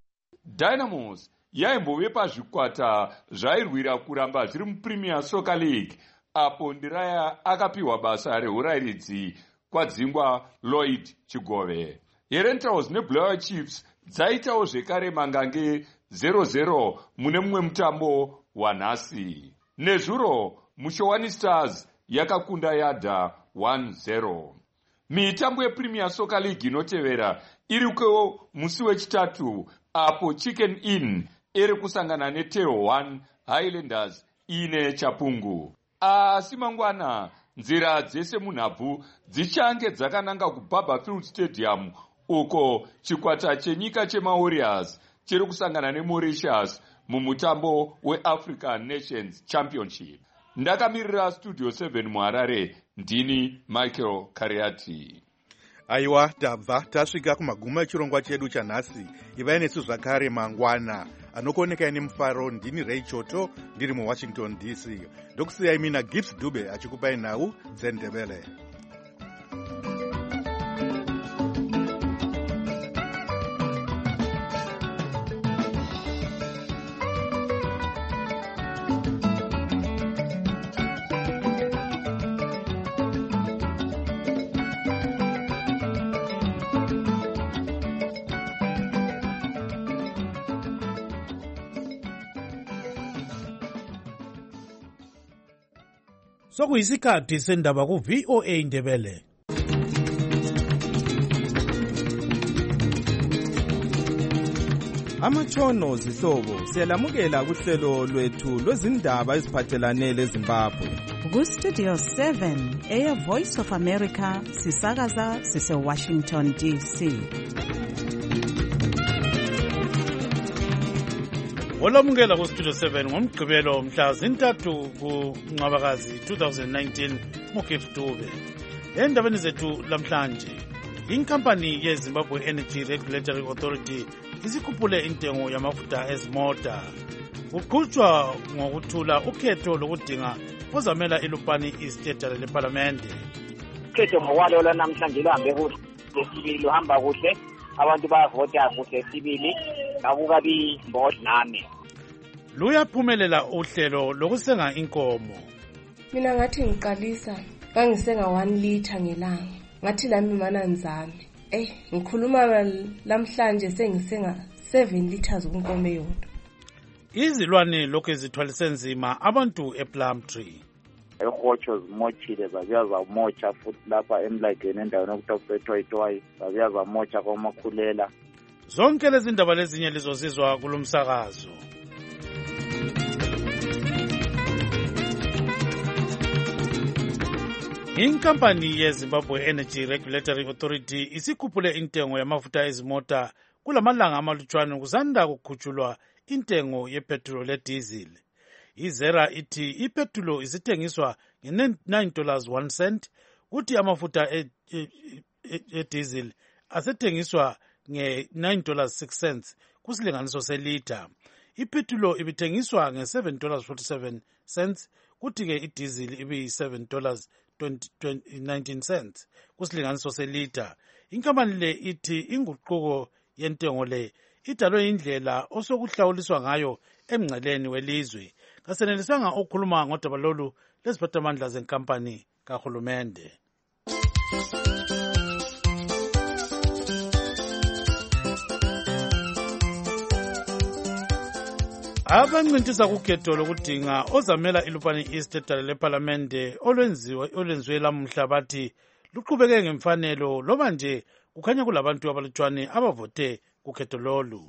Dynamos yaimbove pazvikwata zvairwira kuramba zviri muPremier Soccer League apo Ndiraya akapiwa basa reurairidzi kwadzingwa Lloyd Chigove. Herentals neBlair Chiefs dzaitawo zvekare mangange zero zero mune mumwe mutambo wanhasi. Nezuro Mushowani Stars yakakunda Yadha one zero. Mitambo yePremier Soccer League inotevera iriko musi wechitatu apo Chicken Inn iri kusangana neTeo one Highlanders ine Chapungu. Asi mangwana nzira dzese munhabvu dzichange dzakananga kuBarberfield Stadium uko chikwata chenyika chemaWarriors chiri kusangana neMauritius mumutambo weAfrican Nations Championship. Ndakamirira Studio seven muHarare, ndini Michael Kariati. Aiwa, tabva tasvika kumaguma echirongwa chedu chanhasi. Ivai nesu zvakare mangwana. Anokuoneka nemufaro, ndini Ray Choto, ndiri muWashington D C. Ndokusiyai mina Gibbs Dube achikupai nhau dzeNdebele. sokuyisikhathi sendaba ku-V O A Ndebele. Amatshono zihlobo siyalamukela kuhlelo lwethu lwezindaba eziphathelane leZimbabwe. Ku-Studio seven eya Voice of America sisakaza sise-Washington D C. Olamukela ku-Studio seven ngomgqibelo mhla zintathu kuNcwabakazi twenty nineteen Mokhefu Dube. Endabeni zethu lamhlanje, inkampani yeZimbabwe Energy Regulatory Authority isikhuphule intengo yamafutha ezimota. Kuqhutshwa ngokuthula ukhetho lokudinga ozamela iLupane East edale leParlamente. Ukhetho ngokwalo namhlanje luhambe kuhle, lesibili luhamba kuhle, abantu bayavota kuhle sibili, akukabi mbodlame. Luyaphumelela uhlelo lokusenga inkomo. Mina ngathi ngiqalisa ngangisenga one liter ngelanga. Ngathi lami mana nzami. Eh, ngikhuluma lamhlanje sengisenga seven liters kunkomo yodwa. Izilwane lokho ezithwalise nzima abantu ePlumtree. Ehotsho zimochile zabuya zamocha futhi lapha emlageni endaweni okuthiwa itwayi zabuya zamocha kwamakhulela. Zonke lezi ndaba lezinye lizozizwa kulomsakazo. Inkampani yeZimbabwe Energy Regulatory Authority isikhuphule intengo yamafutha ezimota kulamalanga amalutshwane kusanda kukhutshulwa intengo yepetrol lediesel. Izera ithi ipetrol isithengiswa nge-nine dollars one cent kuthi amafutha ediesel asethengiswa nge-nine dollars six cents kusilinganiso selita. Ipetrol ibithengiswa nge-seven dollars forty-seven cents kuthi ke idiesel ibi-seven dollars nineteen cents kusilinganiso selita. Inkampani le ithi inguquko yentengo le idalwe indlela osokuhlawuliswa ngayo emngceleni welizwe. Kasenelisanga ukukhuluma ngodaba lolu leziphathamandla zenkampani kahulumende. Abancintisa kukhetho lokudinga ozamela iLupane East edale leParlamente olwenziwe olwenziwe lamuhla bathi luqhubeke ngemfanelo loba nje kukhanya kulabantu abalutshwane abavote kukhetho lolu.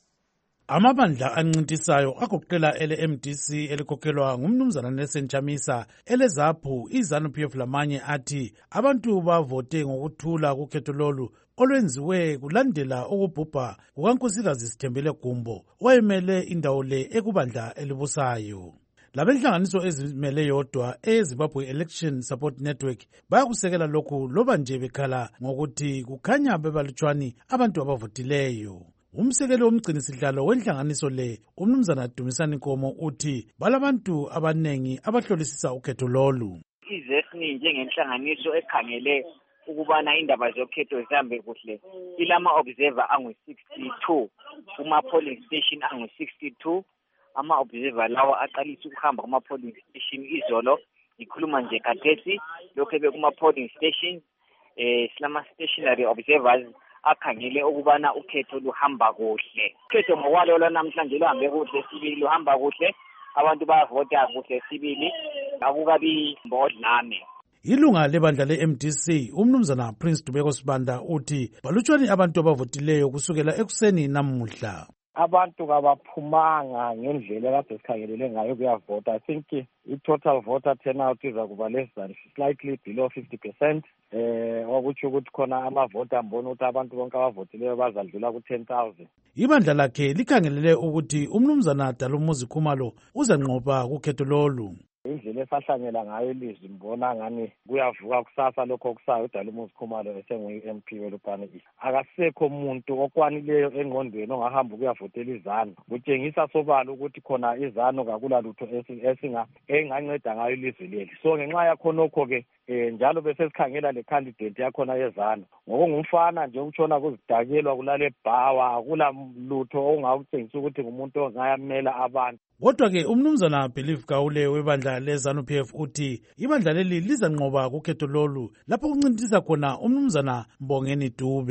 Amabandla ancintisayo agoqela ele-M D C elikhokhelwa ngumnumzana Nelson Chamisa, eleZAPU, iZANU-P F lamanye athi abantu bavote ngokuthula kukhetho lolu olwenziwe kulandela ukubhubha kukaNkosikazi Sithembele Gumbo owayemele indawo le ekubandla elibusayo. Labenhlanganiso ezimele yodwa eZimbabwe Election Support Network bayakusekela lokhu loba nje bekhala ngokuthi kukhanya bebalutshwane abantu abavotileyo. Umsekeli womgcinisihlalo wenhlanganiso le umnumzana Dumisani Nkomo uthi balabantu abanengi abahlolisisa ukhetho lolu. Izesini njengenhlanganiso ekhangele ukubana indaba zokhetho zihambe kuhle ilama observer angu sixty-two kuma polling station angu sixty-two. Ama observer lawa aqalisa ukuhamba kuma polling station izolo. Ikhuluma nje kathesi lokho bekuma polling station eh silama stationary observers akhangele ukubana ukhetho luhamba kuhle. Ukhetho ngokwalo namhlanje luhambe kuhle sibili luhamba kuhle, abantu bayavota kuhle sibili, akukabi mbodlame. Ilunga lebandla le-M D C umnumzana Prince Dubeko Sibanda uthi balutshwane abantu abavotileyo kusukela ekuseni namuhla. Abantu kabaphumanga ngendlela kade sikhangelele ngayo kuyavota. I think i-total voter turnout iza kuba less than slightly below fifty percent. Eh okuthi ukuthi khona amavota ambona ukuthi abantu bonke abavotileyo bazadlula ku ten thousand. Ibandla lakhe likhangelele ukuthi umnumzana Dalumuzi Khumalo uzanqoba kukhetho lolu. Indlela esahlanyela ngayo ilizwi mbona ngani kuyavuka kusasa lokho kusayo uDalumuzi Khumalo esengu-M P weLupane. Akasekho umuntu okwanileyo engqondweni ongahamba ukuyavotela iZANU. Kutshengisa sobala ukuthi khona iZANU kakula lutho esinga enganceda ngayo ilizwi leli. So ngenxa yakhonokho ke eh njalo bese sikhangela le candidate yakhona yeZANU. Ngokungumfana nje ukutshona kuzidakelwa kulale bhawa akula lutho ongakutshengisa ukuthi ngumuntu ongayamela abantu. Kodwa ke umnumzana Belief Gawule webandla leZANU-P F uthi ibandla leli lizanqoba kukhetho lolu lapho kuncintisa khona umnumzana Mbongeni Dube.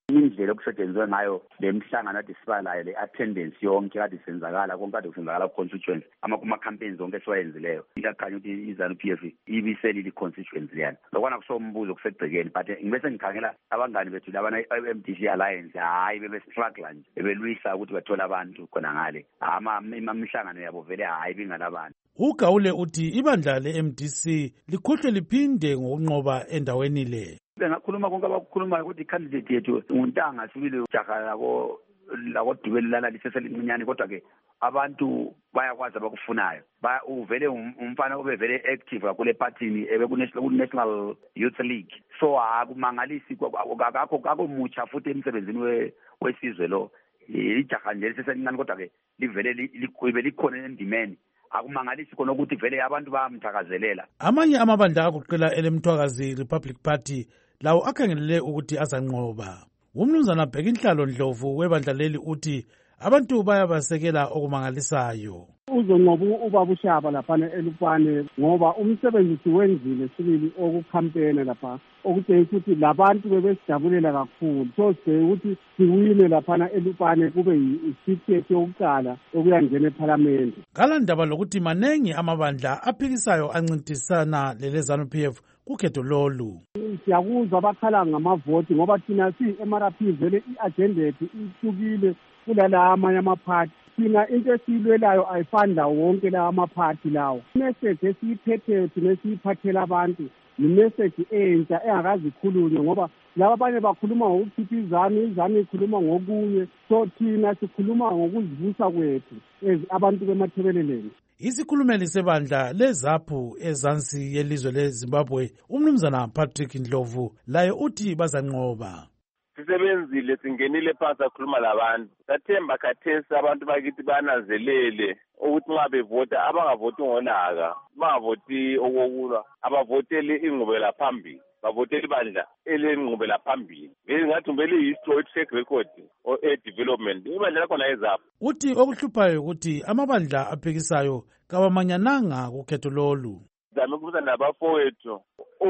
indlela okusetshenzwe ngayo le mhlangano ade sibalayo le attendance yonke kade senzakala konke kade kusenzakala constituency ama campaigns onke esiwayenzileyo iyakhanya ukuthi iZanu-P F ibiselile constituency yani lokwana kusombuzo kusegcekeni but ngibese ngikhangela abangani bethu labana M D C Alliance hayi bebe struggle nje bebelwisa ukuthi bathola abantu khona ngale ama imihlangano yabo vele hayi bingalabantu. Ugawule uthi ibandla le-M D C likhohlwe liphinde ngokunqoba endaweni le. Bengakhuluma konke abakukhulumayo ukuthi i-candidate yethu uNtanga sibili ujaha lako lakodubeli lana liseselincinyane kodwa-ke abantu bayakwazi abakufunayo uvele umfana ubevele active kule partyni ebeku-National Youth League so akumangalisi akakho mutsha futhi emsebenzini wesizwe lo ijaha nje liseselincane kodwa-ke livele libe likhona endimeni akumangalisi khona ukuthi vele abantu bayamthakazelela. Amanye amabandla akuqela elemthwakazi Republic Party lawo akhangelele ukuthi azanqoba. Umnumzana Bhekinhlalo Ndlovu webandla leli uthi abantu bayabasekela okumangalisayo. Uzonqoba ubaba uShaba lapha eLupane ngoba umsebenzi wenzile sibili okukhampena lapha okutshengisa ukuthi labantu bebesijabulela kakhulu so ukuthi siwine lapha eLupane kube yisithethe yokuqala okuyangena eParliament. Ngalandaba lokuthi manengi amabandla aphikisayo ancintisana leleZanu-P F kukhetho lolu. Siyakuzwa abakhala ngamavoti ngoba thina si-M R P vele i-agenda yethu ihlukile kulala amanye amaphathi. Thina into esiyilwelayo ayifani lawo wonke lawo amaphathi lawo. Imessage esiyiphetheyo thina esiyiphathela abantu imessage entsha engakazi ikhulunywe ngoba laba abanye bakhuluma ngokukhipha izanu izanu ikhuluma ngokunye so thina sikhuluma ngokuzivusa kwethu abantu bemathebeleleni. Isikhulumeli sebandla lezaphu ezansi yelizwe leZimbabwe umnumzana Patrick Ndlovu laye uthi bazanqoba. Sisebenzile singenile phansi akhuluma labantu sathemba khathesi abantu bakithi bananzelele ukuthi nxa bevota abangavoti ngolaka bangavoti okokulwa abavoteli ingqubela phambili bavoteli ibandla elengqubela phambili ngathi umbele history track record or a development ibandla lakhona ezapho. Uthi okuhluphayo ukuthi amabandla aphikisayo kawamanyananga kukhetho lolu. Zame ukubuza nabafowethu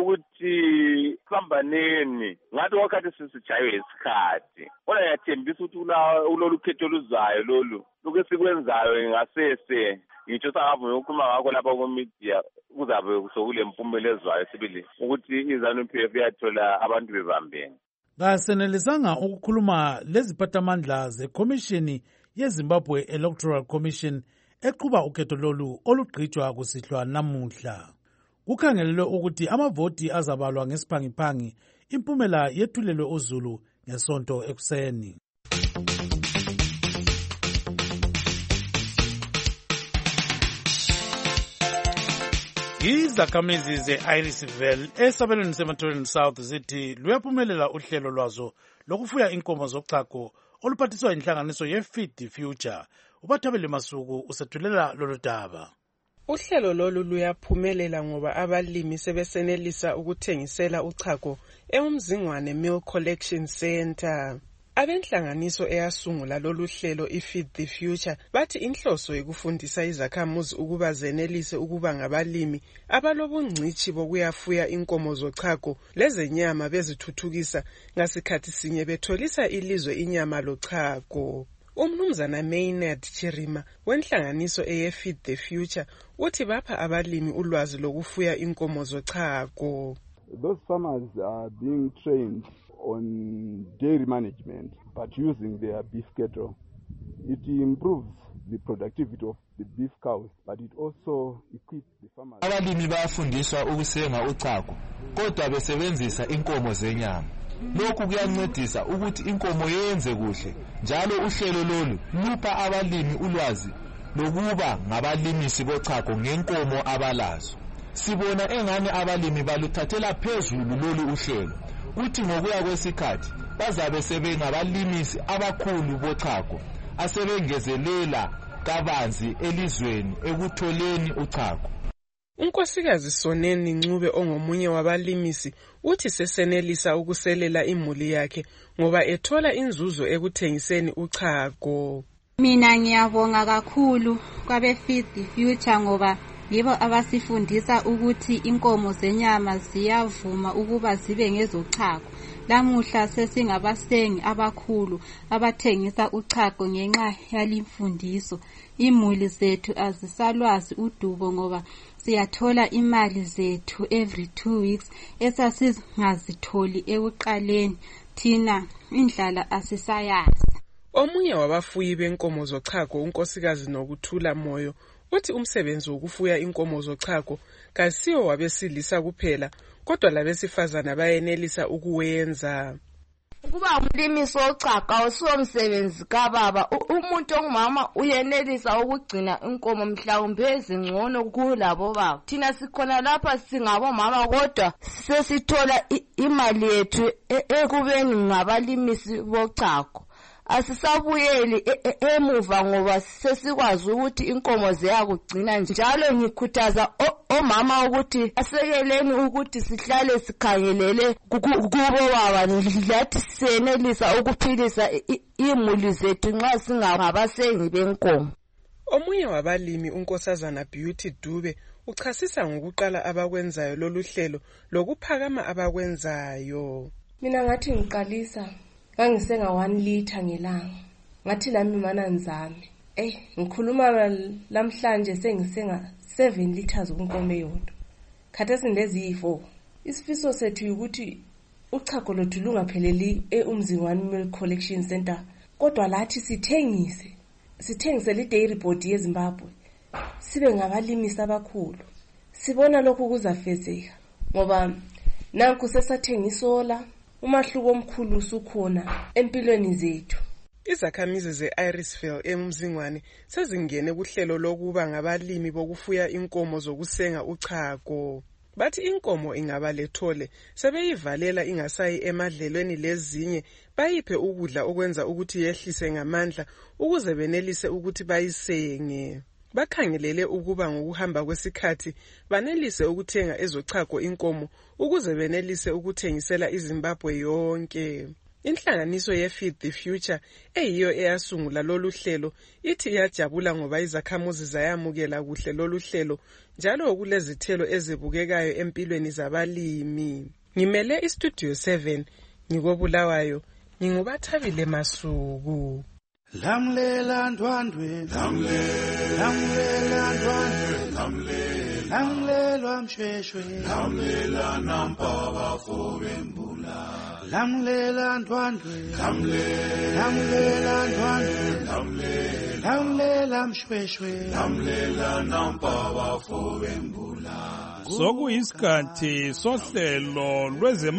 ukuthi phambaneni ngathi wakhathi sisijaywe isikhathi ona yathembisa ukuthi ulolu khetho luzayo lolu lokho esikwenzayo ngasese ngitsho sangavume ukukhuluma ngakho lapha ku-media kuzabe sokule mpumela ezwayo sibili ukuthi iZanu-P F yathola abantu bebambene. Kasenelisanga ukukhuluma leziphathamandla zeCommission yeZimbabwe Electoral Commission eqhuba ukhetho lolu olugqitshwa kusihlwa namuhla. Kukhangelelwe ukuthi amavoti azabalwa ngesiphangiphangi impumela yethulelwe uZulu ngesonto ekuseni. Izakhamizi ze-Irisville esabelweni seMatoreni South zithi luyaphumelela uhlelo lwazo lokufuya inkomo zochago oluphathiswa inhlanganiso ye-Feed the Future. Ubathabele Masuku usethulela lolu daba. Uhlelo lolu luyaphumelela ngoba abalimi sebesenelisa ukuthengisela uchago eMzingwane Milk Collection Center. Abenhlanganiso eyasungula lolu hlelo i-Feed the Future bathi inhloso yokufundisa izakhamuzi ukuba zenelise ukuba ngabalimi abalobungcithi bokuyafuya inkomo zochago lezenyama bezithuthukisa ngasikhathi sinye betholisa ilizwe inyama lochago. Umnumzana Maynard Chirima wenhlanganiso eye-Feed the Future uthi bapha abalimi ulwazi lokufuya inkomo zochago. Those farmers are being trained on dairy management but using their beef cattle. It improves the productivity of the beef cows but it also equips the farmers. Abalimi bayafundiswa ukusenga uchago kodwa besebenzisa inkomo zenyama. Lokhu kuyancedisa ukuthi inkomo yenze kuhle njalo uhlelo lolu lupha abalimi ulwazi lokuba ngabalimisi bochago ngenkomo abalazo. Sibona engane abalimi baluthathela phezulu lolu uhlelo uthi ngokuya kwesikhathi bazabe sebengabalimisi abakhulu bochago asebengezelela kabanzi elizweni ekutholeni uchago. Unkosikazi Soneni Ncube ongomunye wabalimisi uthi sesenelisa ukuselela imuli yakhe ngoba ethola inzuzo ekuthengiseni uchago. Mina ngiyabonga kakhulu kwabe Feed the Future ngoba yibo abasifundisa ukuthi inkomo zenyama ziyavuma ukuba zibe ngezochago. Lamuhla sesingabasengi abakhulu abathengisa uchago ngenxa yalimfundiso. Imuli zethu azisalwazi udubo ngoba siyathola imali zethu every two weeks esasingazitholi ekuqaleni. Thina indlala asisayazi. Omunye wabafuyi benkomo zochago unkosikazi Nokuthula Moyo uthi umsebenzi wokufuya inkomo zochago kasiyo wabesilisa kuphela kodwa labesifazana bayenelisa ukuwenza. Ukuba umlimisi wochago awusiwo msebenzi kababa. Umuntu ongumama uyenelisa ukugcina inkomo mhlawumbe ezingcono kulabo baba. Thina sikhona lapha singabomama kodwa sesithola imali yethu ekubeni ngabalimisi bochago. Asisabuyeli emuva ngoba sesikwazi ukuthi inkomo ziyakugcina. Njalo ngikhuthaza omama ukuthi asekeleni ukuthi sihlale sikhangelele kubo baba lathi senelisa ukuphilisa imuli zethu nxa singabasengi benkomo. Omunye wabalimi unkosazana Beauty Dube uchasisa ngokuqala abakwenzayo lolu hlelo lokuphakama abakwenzayo. Mina ngathi ngiqalisa ngangisenga one liter ngelanga. Ngathi lami mana nzame. Eh ngikhuluma lamhlanje sengisenga seven liters kunkomo yodwa. Khathesi ndezi four. Isifiso sethu ukuthi uchago lothu lungapheleli eUmzingwane Milk Collection Center kodwa lathi sithengise. Sithengise le dairy board yeZimbabwe. Sibe ngabalimisi abakhulu. Sibona lokhu kuzafezeka ngoba nanku sesathengisola. Umahluko omkhulu usukhona empilweni zethu. Izakhamizi ze-Irisville eMzingwane sezingene kuhlelo lokuba ngabalimi bokufuya inkomo zokusenga uchago. Bathi inkomo ingaba lethole sebeyivalela ingasayi emadlelweni lezinye bayiphe ukudla okwenza ukuthi yehlise ngamandla ukuze benelise ukuthi bayisenge. Bakhangelele ukuba ngokuhamba kwesikhathi banelise ukuthenga ezochago inkomo ukuze benelise ukuthengisela iZimbabwe yonke. Inhlanganiso ye-Feed the Future eyiyo eyasungula lolu hlelo ithi iyajabula ngoba izakhamuzi zayamukela kuhle lolu hlelo njalo kulezithelo ezibukekayo empilweni zabalimi. Ngimele iStudio seven ngikobulawayo ngingubathabile Masuku. Lamlela ndwandwe lamlela lamlela ndwandwe lamlela lamlela mshweshwe lamlela nampaba fobembula lamlela ndwandwe lamlela lamlela ndwandwe lamlela lamlela mshweshwe lamlela nampaba fobembula. Sokuyisikhathi sohlelo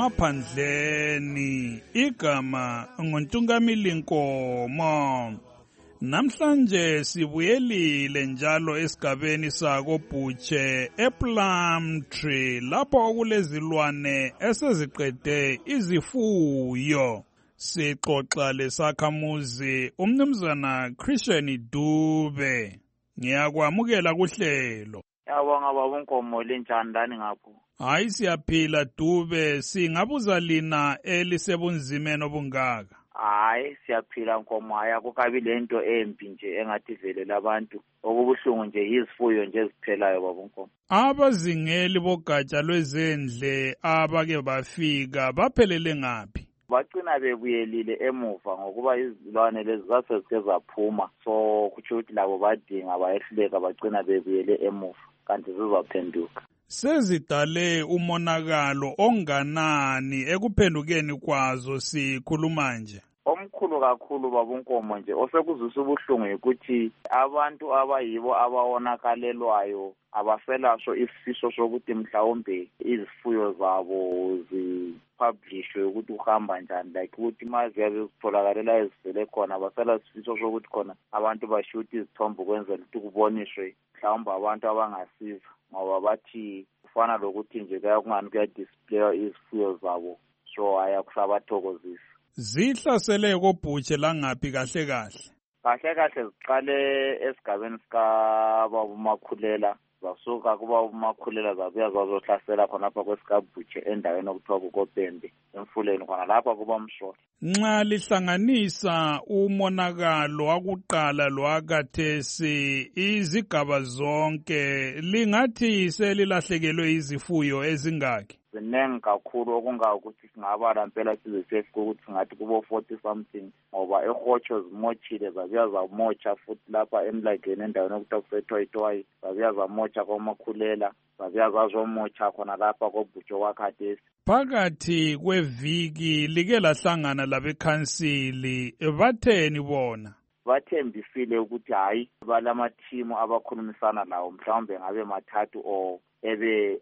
lwezemaphandleni igama nguNtungamili Nkomo. Namhlanje sibuyelile njalo esigabeni sako Bhutshe ePlumtree lapho okulezilwane eseziqede izifuyo. Sixoxa lesakhamuzi umnumzana Christian Dube. Ngiyakwamukela kuhlelo. Yabonga baba Nkomo linjani lani ngapho? Hayi siyaphila Dube, singabuza lina elisebunzimeni obungaka. Hayi siyaphila Nkomo, hayi akukabi lento embi nje engathi vele labantu okubuhlungu nje izifuyo nje eziphelayo baba Nkomo. Abazingeli bogatsha lwezendle abake bafika baphelele ngaphi? Bagcina bebuyelile emuva ngokuba izilwane lezi zasezike zaphuma, so kutsho ukuthi labo badinga bayehluleka bagcina bebuyele emuva kanti zizaphenduka. Sezidale umonakalo onganani ekuphendukeni kwazo sikhuluma nje? Omkhulu kakhulu baba Nkomo nje osekuzisa ubuhlungu ukuthi abantu abayibo abawonakalelwayo abaselasho isifiso sokuthi mhlawumbe izifuyo zabo zipublishwe ukuthi uhamba njani, like ukuthi maziyabe zitholakalela ezivele khona abasela isifiso sokuthi khona abantu bashuta izithombe ukwenzela ukuthi kubonishwe mhlawumbe abantu abangasiza ngoba bathi kufana lokuthi nje kaya kungani kuyadisplaya izifuyo zabo, so ayakusabathokozisa. Zihlasele koBhutshe langaphi kahle kahle? Kahle kahle ziqale esigabeni sikababa uMakhulela zasuka kuba umakhulela zabuya zazohlasela khonapha kwesikabhutshe endaweni okuthiwa kukopembe emfuleni khona lapha kuba mshona. Nxa lihlanganisa umonakalo wakuqala lwakathesi izigaba zonke lingathi selilahlekelwe izifuyo ezingaki? Zinengi kakhulu okungakuthi singabala mpela size sefike ukuthi singathi kubo forty something ngoba ehotsho zimochile zabuya zamotsha futhi lapha emlageni endaweni okuthiwa kusethwayitwayi zabuya zamotsha kwamakhulela zabuya zazomotsha khona lapha kobhutsho wakhathesi. Phakathi kweviki like lahlangana labekhansili batheni bona? Bathembisile ukuthi hayi balamathimu abakhulumisana lawo mhlawumbe ngabe mathathu o ebe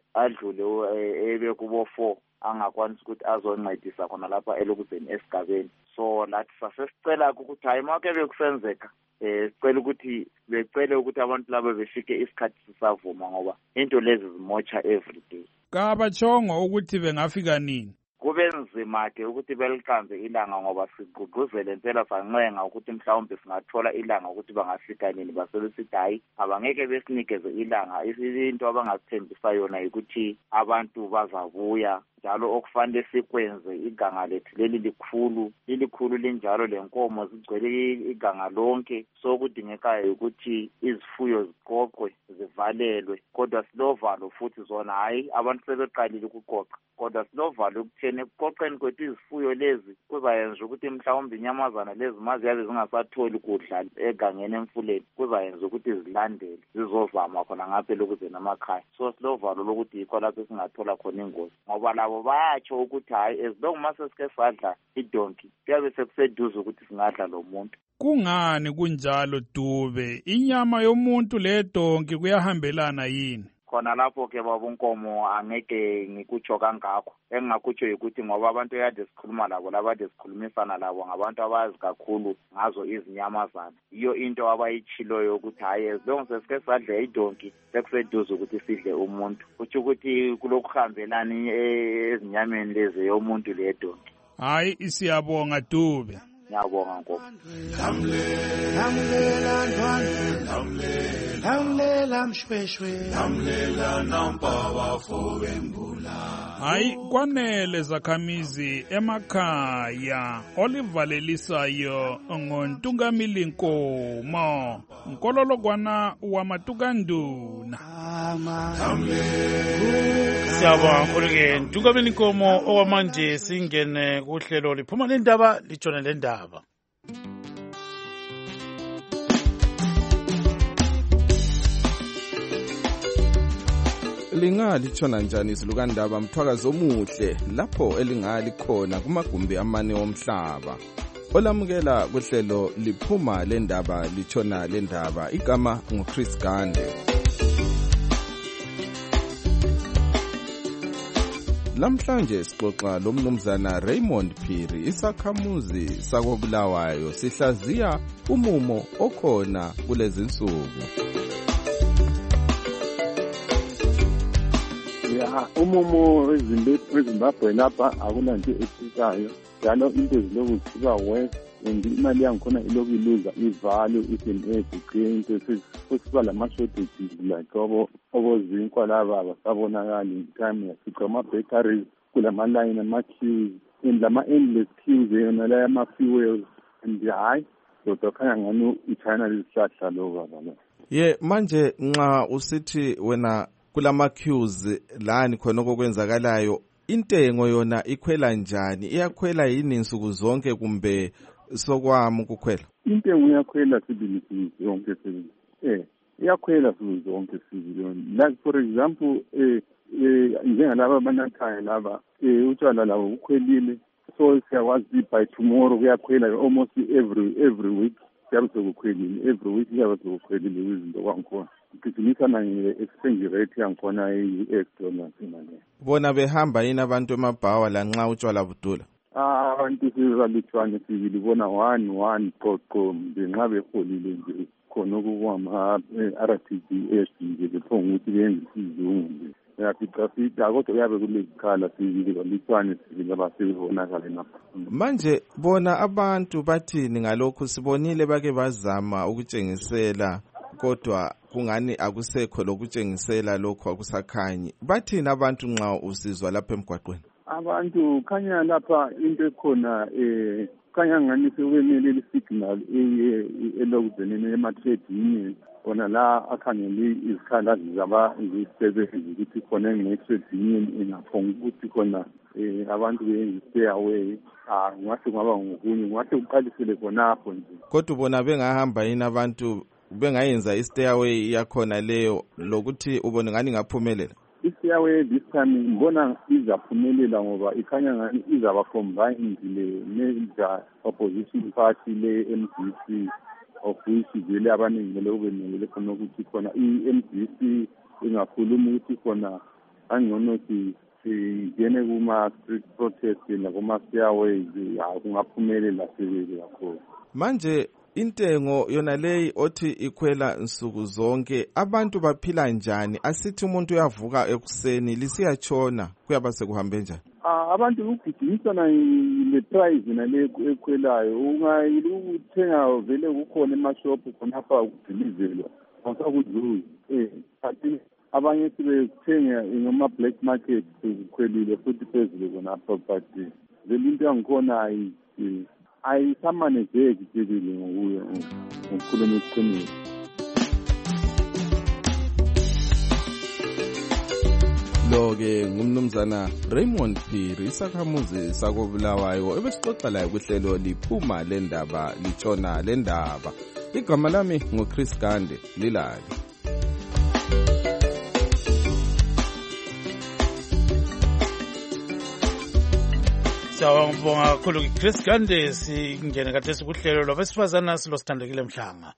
adlule ebe kubo four angakwanisa ukuthi azoncedisa khona lapha elokuzeni esigabeni. So lathi sasesicela ukuthi hayi make bekusenzeka eh sicela ukuthi becele ukuthi abantu laba befike isikhathi sisavuma ngoba into lezi zimotsha every day. Kabachongo ukuthi bengafika nini? Kube nzima ke ukuthi beliqambe ilanga ngoba sigqugquzele impela sancenga ukuthi mhlawumbe singathola ilanga ukuthi bangafika nini basebesithi hayi abangeke besinikeze ilanga. Into abangasithembisa yona ukuthi abantu bazabuya njalo okufanele sikwenze iganga lethu leli likhulu lilikhulu linjalo lenkomo zigcwele iganga lonke so kudingekayo ukuthi izifuyo ziqoqwe zivalelwe kodwa silovalo futhi zona hayi abantu sebeqalile ukuqoqa kodwa silovalo ukuthene ekuqoqeni kwethu izifuyo lezi kuzayenza ukuthi mhlawumbe inyamazana lezi maziyabe zingasatholi kudla egangeni emfuleni kuzayenza ukuthi zilandele zizozama khona ngapha lokuze namakhaya so silovalo lokuthi yikho lapho singathola khona ingozi ngoba labo bayatsho ukuthi hayi as long mase sike sadla idonki kuyabe sekuseduze ukuthi singadla lo muntu. Kungani kunjalo Dube? Inyama yomuntu ledonki kuyahambelana yini? Khona lapho ke babunkomo angeke ngikutsho kangakho engingakutsho ukuthi ngoba abantu ekade sikhuluma labo labade sikhulumisana labo ngabantu abazi kakhulu ngazo izinyamazana iyo into abayichiloyo ukuthi hayi as long sesike sadle idonki sekuseduze ukuthi sidle umuntu kuthi ukuthi kulokuhambelana ezinyameni lezi yomuntu ledonki. Hayi siyabonga Dube. Ngiyabonga Nkomo. Lamlela ntwana lamlela mshweshwe lamlela nampa bafo embula. Hayi kwanele zakhamizi emakhaya olivalelisayo ngontungamili Nkomo nkololokwana wamatukanduna. Siyabonga khuluke Ntungamili Nkomo okwamanje singene kuhlelo liphuma lendaba litshona lendaba. Lingalitshona njani izilukandaba mthwakazi omuhle lapho elingali khona kumagumbi amane omhlaba. Olamukela kuhlelo liphuma lendaba litshona lendaba igama nguChris Gande. Lamhlanje sixoxa lomnumzana Raymond Phiri isakhamuzi sakobulawayo sihlaziya umumo okhona kulezi insuku. Ya umumo weZimbabwe lapha akunanto esikayo njalo into ziloku ziba worse and imali yangikhona iloku iluza ivalo even every into sesiba lama-shortages like obozinkwa laba abasabonakali time yafica ama-bakeries kulama-line ama-queues and lama-endless queues yona la yama-fuels and hayi kodwa khanya ngani ichina lisihlahla lo baba lo. Ye manje nxa usithi wena kulama queues lani khona okwenzakalayo intengo yona ikhwela njani? Iyakhwela yini insuku zonke kumbe sokwami ukukhwela? Intengo iyakhwela sibili zonke sibili. Eh iyakhwela sibili zonke sibili. Like for example eh njengalaba banakhaya laba eh utshwala labo ukhwelile so siyakwazi by tomorrow kuyakhwela almost every every week siyabe sokukhwelile every week siyabe sokukhwelile izinto kwangikhona. Kugijimisana nge-exchange rate yangikhona i-U S dollar imali. Bona behamba yini abantu emabhawa la nxa utshwala budula? Ah abantu sibalutshwane sibili bona one one qoqo ngenxa beholile nje khona okukwama R T G S nje bephonga ukuthi benze isizungu nje. Yafica sithi kodwa kuyabe kulezikhala sibili balutshwane sibili abasebonakala lapha. Manje bona abantu bathini ngalokho? Sibonile bake bazama ukutshengisela kodwa kungani akusekho lokutshengisela lokho akusakhanyi. Bathini abantu nxa usizwa lapha emgwaqweni? Abantu khanya lapha into ekhona eh khanya ngani sekwenele isignal elokuzeni ema-trade union khona la akhangele izikhalazi zabazisebenzi ukuthi khona nge-trade union ingaphonga ukuthi khona um abantu be-stay away. Ah, ngathi kungaba ngokunye, ngathi kuqalisele khonapho nje. Kodwa bona bengahamba yini abantu bengayenza i-stay away yakhona leyo lokuthi ubone ngani ngaphumelela? I-stay away this time ngibona izaphumelela ngoba ikhanya ngani izaba combined le major opposition party le-M D C of which vele abaningi lokubemele khona ukuthi khona i-M D C ingakhuluma ukuthi khona angcono singene kuma-street protest nakuma-stairways kungaphumelela sebele kakhulu. Manje intengo yona leyi othi ikhwela nsuku zonke, abantu baphila njani? Asithi umuntu uyavuka ekuseni lisiyatshona kuyaba sekuhambe njani? Ah, abantu ukugijimisana le-price nale ekhwelayo ungayili ukuthenga vele kukhona emashophu khonapha ukudilizelwa awusakudluli. Eh, kanti abanye sebethenga ngama-black market sekukhwelile futhi phezulu khonapha, but vele into yangikhona ayi ayisamanejeki tebile ngokuya ngokukhuluma iqiniso. Lo-ke ngumnumzana Raymond Phiri, isakhamuzi sakobulawayo ebesixoxa layo kuhlelo liphuma lendaba litshona lendaba. Igama lami nguChris Gande, lilali. Sawubonga kakhulu Chris Gande. Singene khathesi kuhlelo lwabesifazana silosithandekile Mhlanga.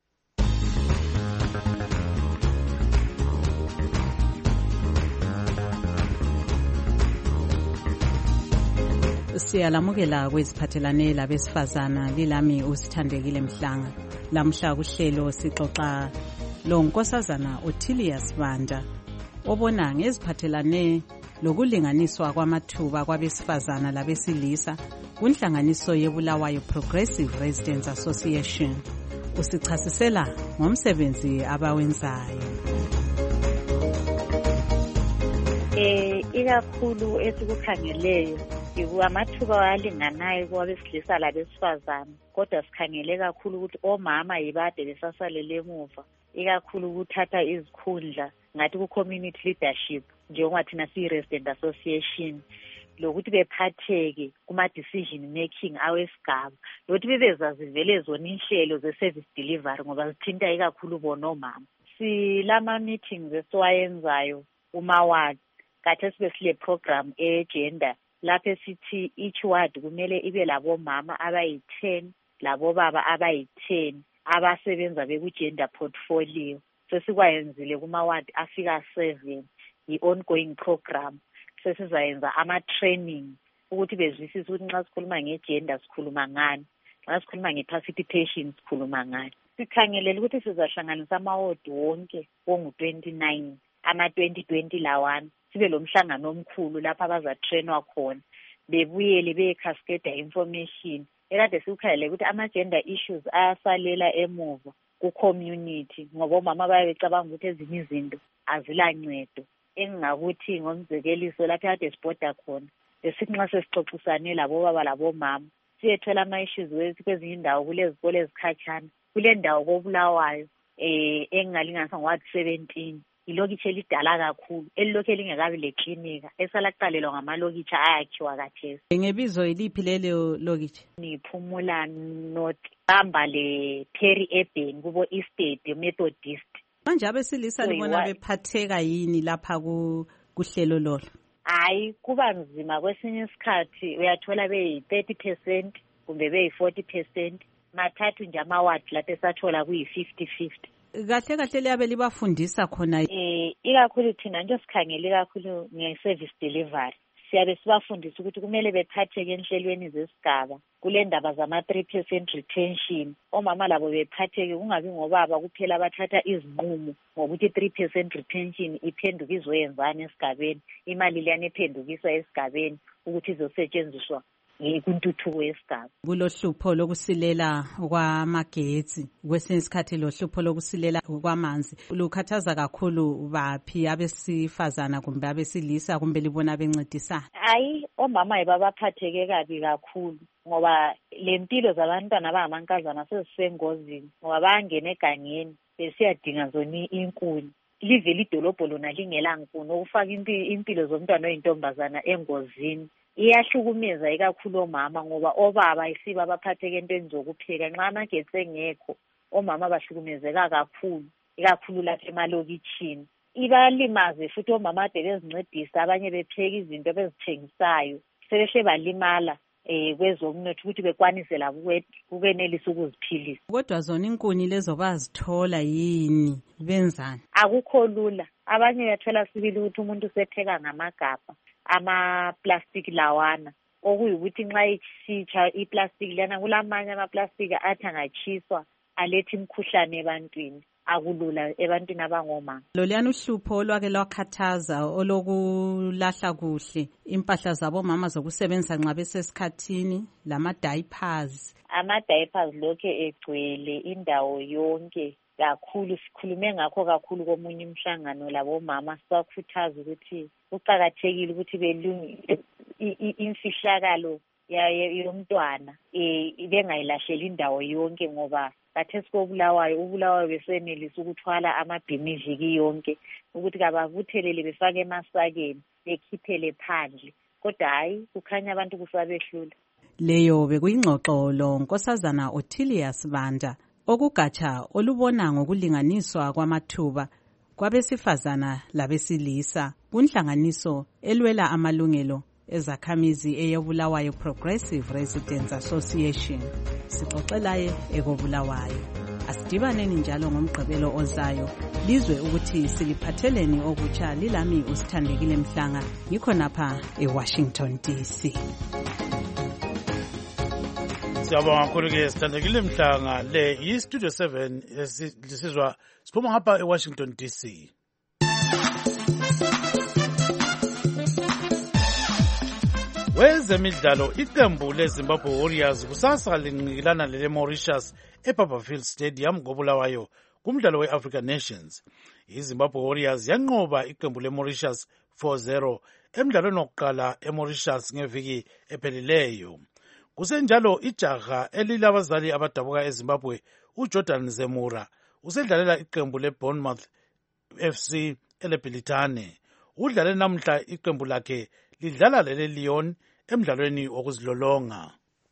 Siyalamukela kweziphathelane labesifazana, lilami usithandekile Mhlanga. Lamhla kuhlelo sixoxa lo nkosazana Ottilius Banda obona ngeziphathelane lokulinganiswa kwamathuba kwabesifazana labesilisa kunhlanganiso yeBulawayo Progressive Residents Association. Usichasisela ngomsebenzi abawenzayo. Eh ikakhulu esikukhangeleyo amathuba alinganayo kwabesilisa labesifazana, kodwa sikhangele kakhulu ukuthi omama yibade besasalele emuva, ikakhulu ukuthatha izikhundla ngathi ku-community leadership njengoba thina siyi-resident association, lokuthi bephatheke kuma-decision making awesigaba, lokuthi bebezazi vele zona inhlelo ze-service delivery ngoba zithinta ikakhulu bona omama. Silama-meetings esiwayenzayo kuma-ward, khathesi besile program e-gender lapho esithi each ward kumele ibe labomama abayi-ten labobaba abayi-ten abasebenza beku-gender portfolio. Sesikwayenzile kuma-ward afika seven, i-ongoing program. Sesizayenza ama-training ukuthi bezwisise ukuthi nxa sikhuluma nge-gender sikhuluma ngani, nxa sikhuluma nge-participation sikhuluma ngani. Sikhangelela ukuthi sizahlanganisa ama-ward wonke ongu-twenty-nine, ama-twenty twenty lawana, sibe lo mhlangano omkhulu lapha abazatrainwa khona, bebuyele beyecascade information. Ekade sikukhalele ukuthi ama-gender issues ayasalela emuva ku-community ngoba omama bayabe becabanga ukuthi ezinye izinto azilancedo. Engingakuthi ngomzekeliso lapho kade sibhoda khona, besithi nxa sesixoxisane labobaba labomama siyethola ama-issues wethu kwezinye indawo kulezikole ezikhatshana, kule ndawo koBulawayo eh engingalinganisa ngo-ward seventeen, ilokitshi elidala kakhulu elilokhu lingekabi leklinika esalaqalelwa ngamalokitshi ayakhiwa khathesi. Ngebizo iliphi lelo lokitshi? Niphumula North, bamba le Perry Eben kubo Estate Methodist. Manje abesilisa libona bephatheka yini lapha kuhlelo lolo? Hayi, kuba nzima kwesinye isikhathi, uyathola beyi-thirty percent kumbe beyi-forty percent, mathathu nje ama-ward lapho esathola kuyi-fifty fifty. Kahle kahle liyabe libafundisa khona eh ikakhulu thina nje sikhangele kakhulu nge-service delivery. Siyabe sibafundisa ukuthi kumele bephatheke enhlelweni zesigaba kule ndaba zama-three percent retention. Omama labo bephatheke, kungabi ngobaba kuphela bathatha izinqumo ngokuthi three percent retention iphenduka izoyenzana esigabeni, imali liyane ephendukiswa esigabeni ukuthi izosetshenziswa kuntuthuko yesigaba. Kulohlupho lokusilela kwamagetsi, kwesinye isikhathi lohlupho lokusilela kwamanzi lukhathaza kakhulu baphi, abesifazana kumbe abesilisa kumbe libona bencedisana? Hayi, omama yibabaphatheke kabi kakhulu ngoba lempilo zabantwana abangamankazana sezisengozini ngoba bayangena egangeni besiyadinga zona inkuni. Livele idolobho lona lingela nkuni, okufaka impilo zomntwana oyintombazana engozini. Iyahlukumeza ikakhulu omama ngoba obaba isiba baphatheke entweni zokupheka. Nxa amagetsi engekho omama bahlukumezeka kakhulu, ikakhulu lapha emalokitshini. Ibalimaze futhi omama ade bezincedisa, abanye bepheka izinto bezithengisayo, sebehle balimala eh kwezomnotho ukuthi bekwanise labo ukwenelisa ukuziphilisa. Kodwa zona inkuni lezo bazithola yini, benzani? Akukho lula. Abanye uyathola sibili ukuthi umuntu usepheka ngamagabha ama-plastic lawana, okuyukuthi nxa isitsha i-plastic lana kulamanye ama-plastic athi angatshiswa aletha imikhuhlane ebantwini. Akulula ebantwini abangomama. Loliyana uhlupho olwake lwakhathaza olokulahla kuhle impahla zabo mama zokusebenza nxa besesikhathini, lama-diapers. Ama-diapers lokhe egcwele indawo yonke kakhulu. Sikhulume ngakho kakhulu komunye umhlangano labomama, sibakhuthaza ukuthi kuqakathekile ukuthi belungise imfihlakalo yomntwana eh bengayilahleli indawo yonke ngoba kathesi kobulawayo ubulawayo besenelisa ukuthwala amabhimiviki yonke ukuthi kabavuthelele befake emasakeni bekhiphele phandle, kodwa hayi kukhanya abantu kusabehlula. Leyo bekuyingxoxo lo Nkosazana Ottilius Banda okugatsha olubona ngokulinganiswa kwamathuba kwabesifazana labesilisa kunhlanganiso elwela amalungelo ezakhamizi eyobulawayo Progressive Residents Association. Sixoxelaye ekobulawayo. Asidibaneni njalo ngomgqibelo ozayo lizwe ukuthi siliphatheleni okutsha. Lilami uSithandekile Mhlanga, ngikho napha eWashington D C. Siyabonga kakhulu ke Sithandekile Mhlanga. Le yi Studio seven lisizwa siphuma ngapha eWashington D C. Wezemidlalo, iqembu leZimbabwe Warriors kusasa lingqikilana lele Mauritius eBarberville Stadium ngobulawayo kumdlalo we-African Nations. IZimbabwe Warriors yanqoba iqembu leMauritius four zero emdlalweni wokuqala eMauritius ngeviki ephelileyo. Kusenjalo ijaha elilabazali abadabuka eZimbabwe uJordan Zemura usedlalela iqembu leBournemouth F C eleBhilitane. Udlale namhla iqembu lakhe lidlala lele Lyon emdlalweni wokuzilolonga.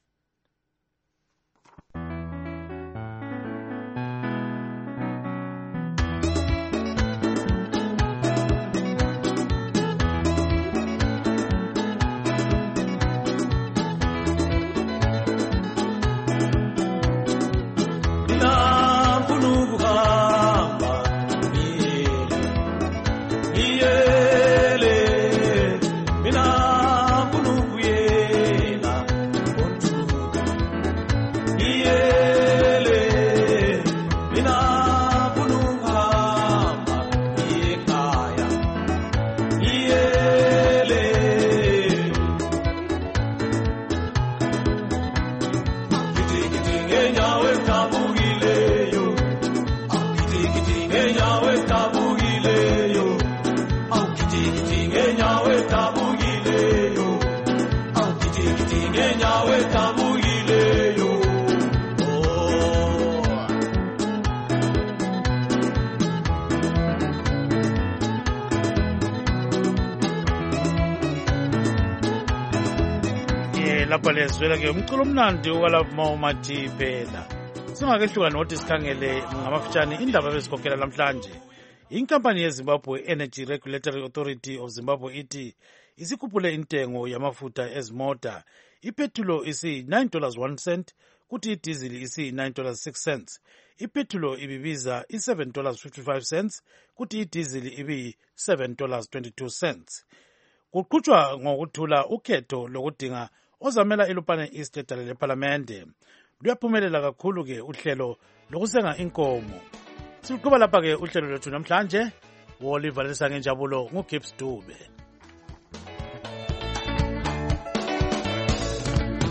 Lapha lezwela ke umculo omnandi okwalapha umathi phela. Singakehluka nothi sikhangele ngamafutshane indaba bezikhokhela namhlanje. Inkampani yeZimbabwe Energy Regulatory Authority of Zimbabwe ithi isikhuphule intengo yamafutha ezimota. Ipetrol isi nine dollars one cent kuthi idizili isi nine dollars six cents. Ipetrol ibibiza i seven dollars fifty-five cents kuthi idizili ibi seven dollars twenty-two cents. Kuqhutshwa ngokuthula ukhetho lokudinga ozamela iLupane East edale leParlamente. Luyaphumelela kakhulu ke uhlelo lokusenga inkomo. Siqhuba lapha ke uhlelo lwethu namhlanje wolivalisa ngenjabulo nguGibbs Dube.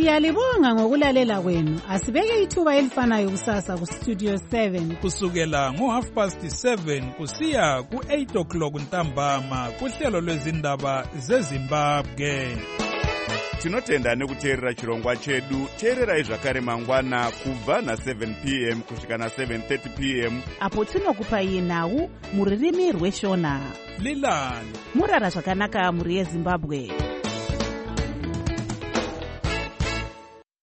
Siyalibonga ngokulalela kwenu. Asibeke ithuba elifanayo kusasa ku Studio seven. Kusukela ngo half past seven kusiya ku eight o'clock ntambama kuhlelo lwezindaba zeZimbabwe. Tinotenda nekuteerera chirongwa chedu. Teererai zvakare mangwana kubva na seven p m kusvika na seven thirty p m apo tinokupai nhau muririmi rweshona. Lilani murara zvakanaka muri yeZimbabwe.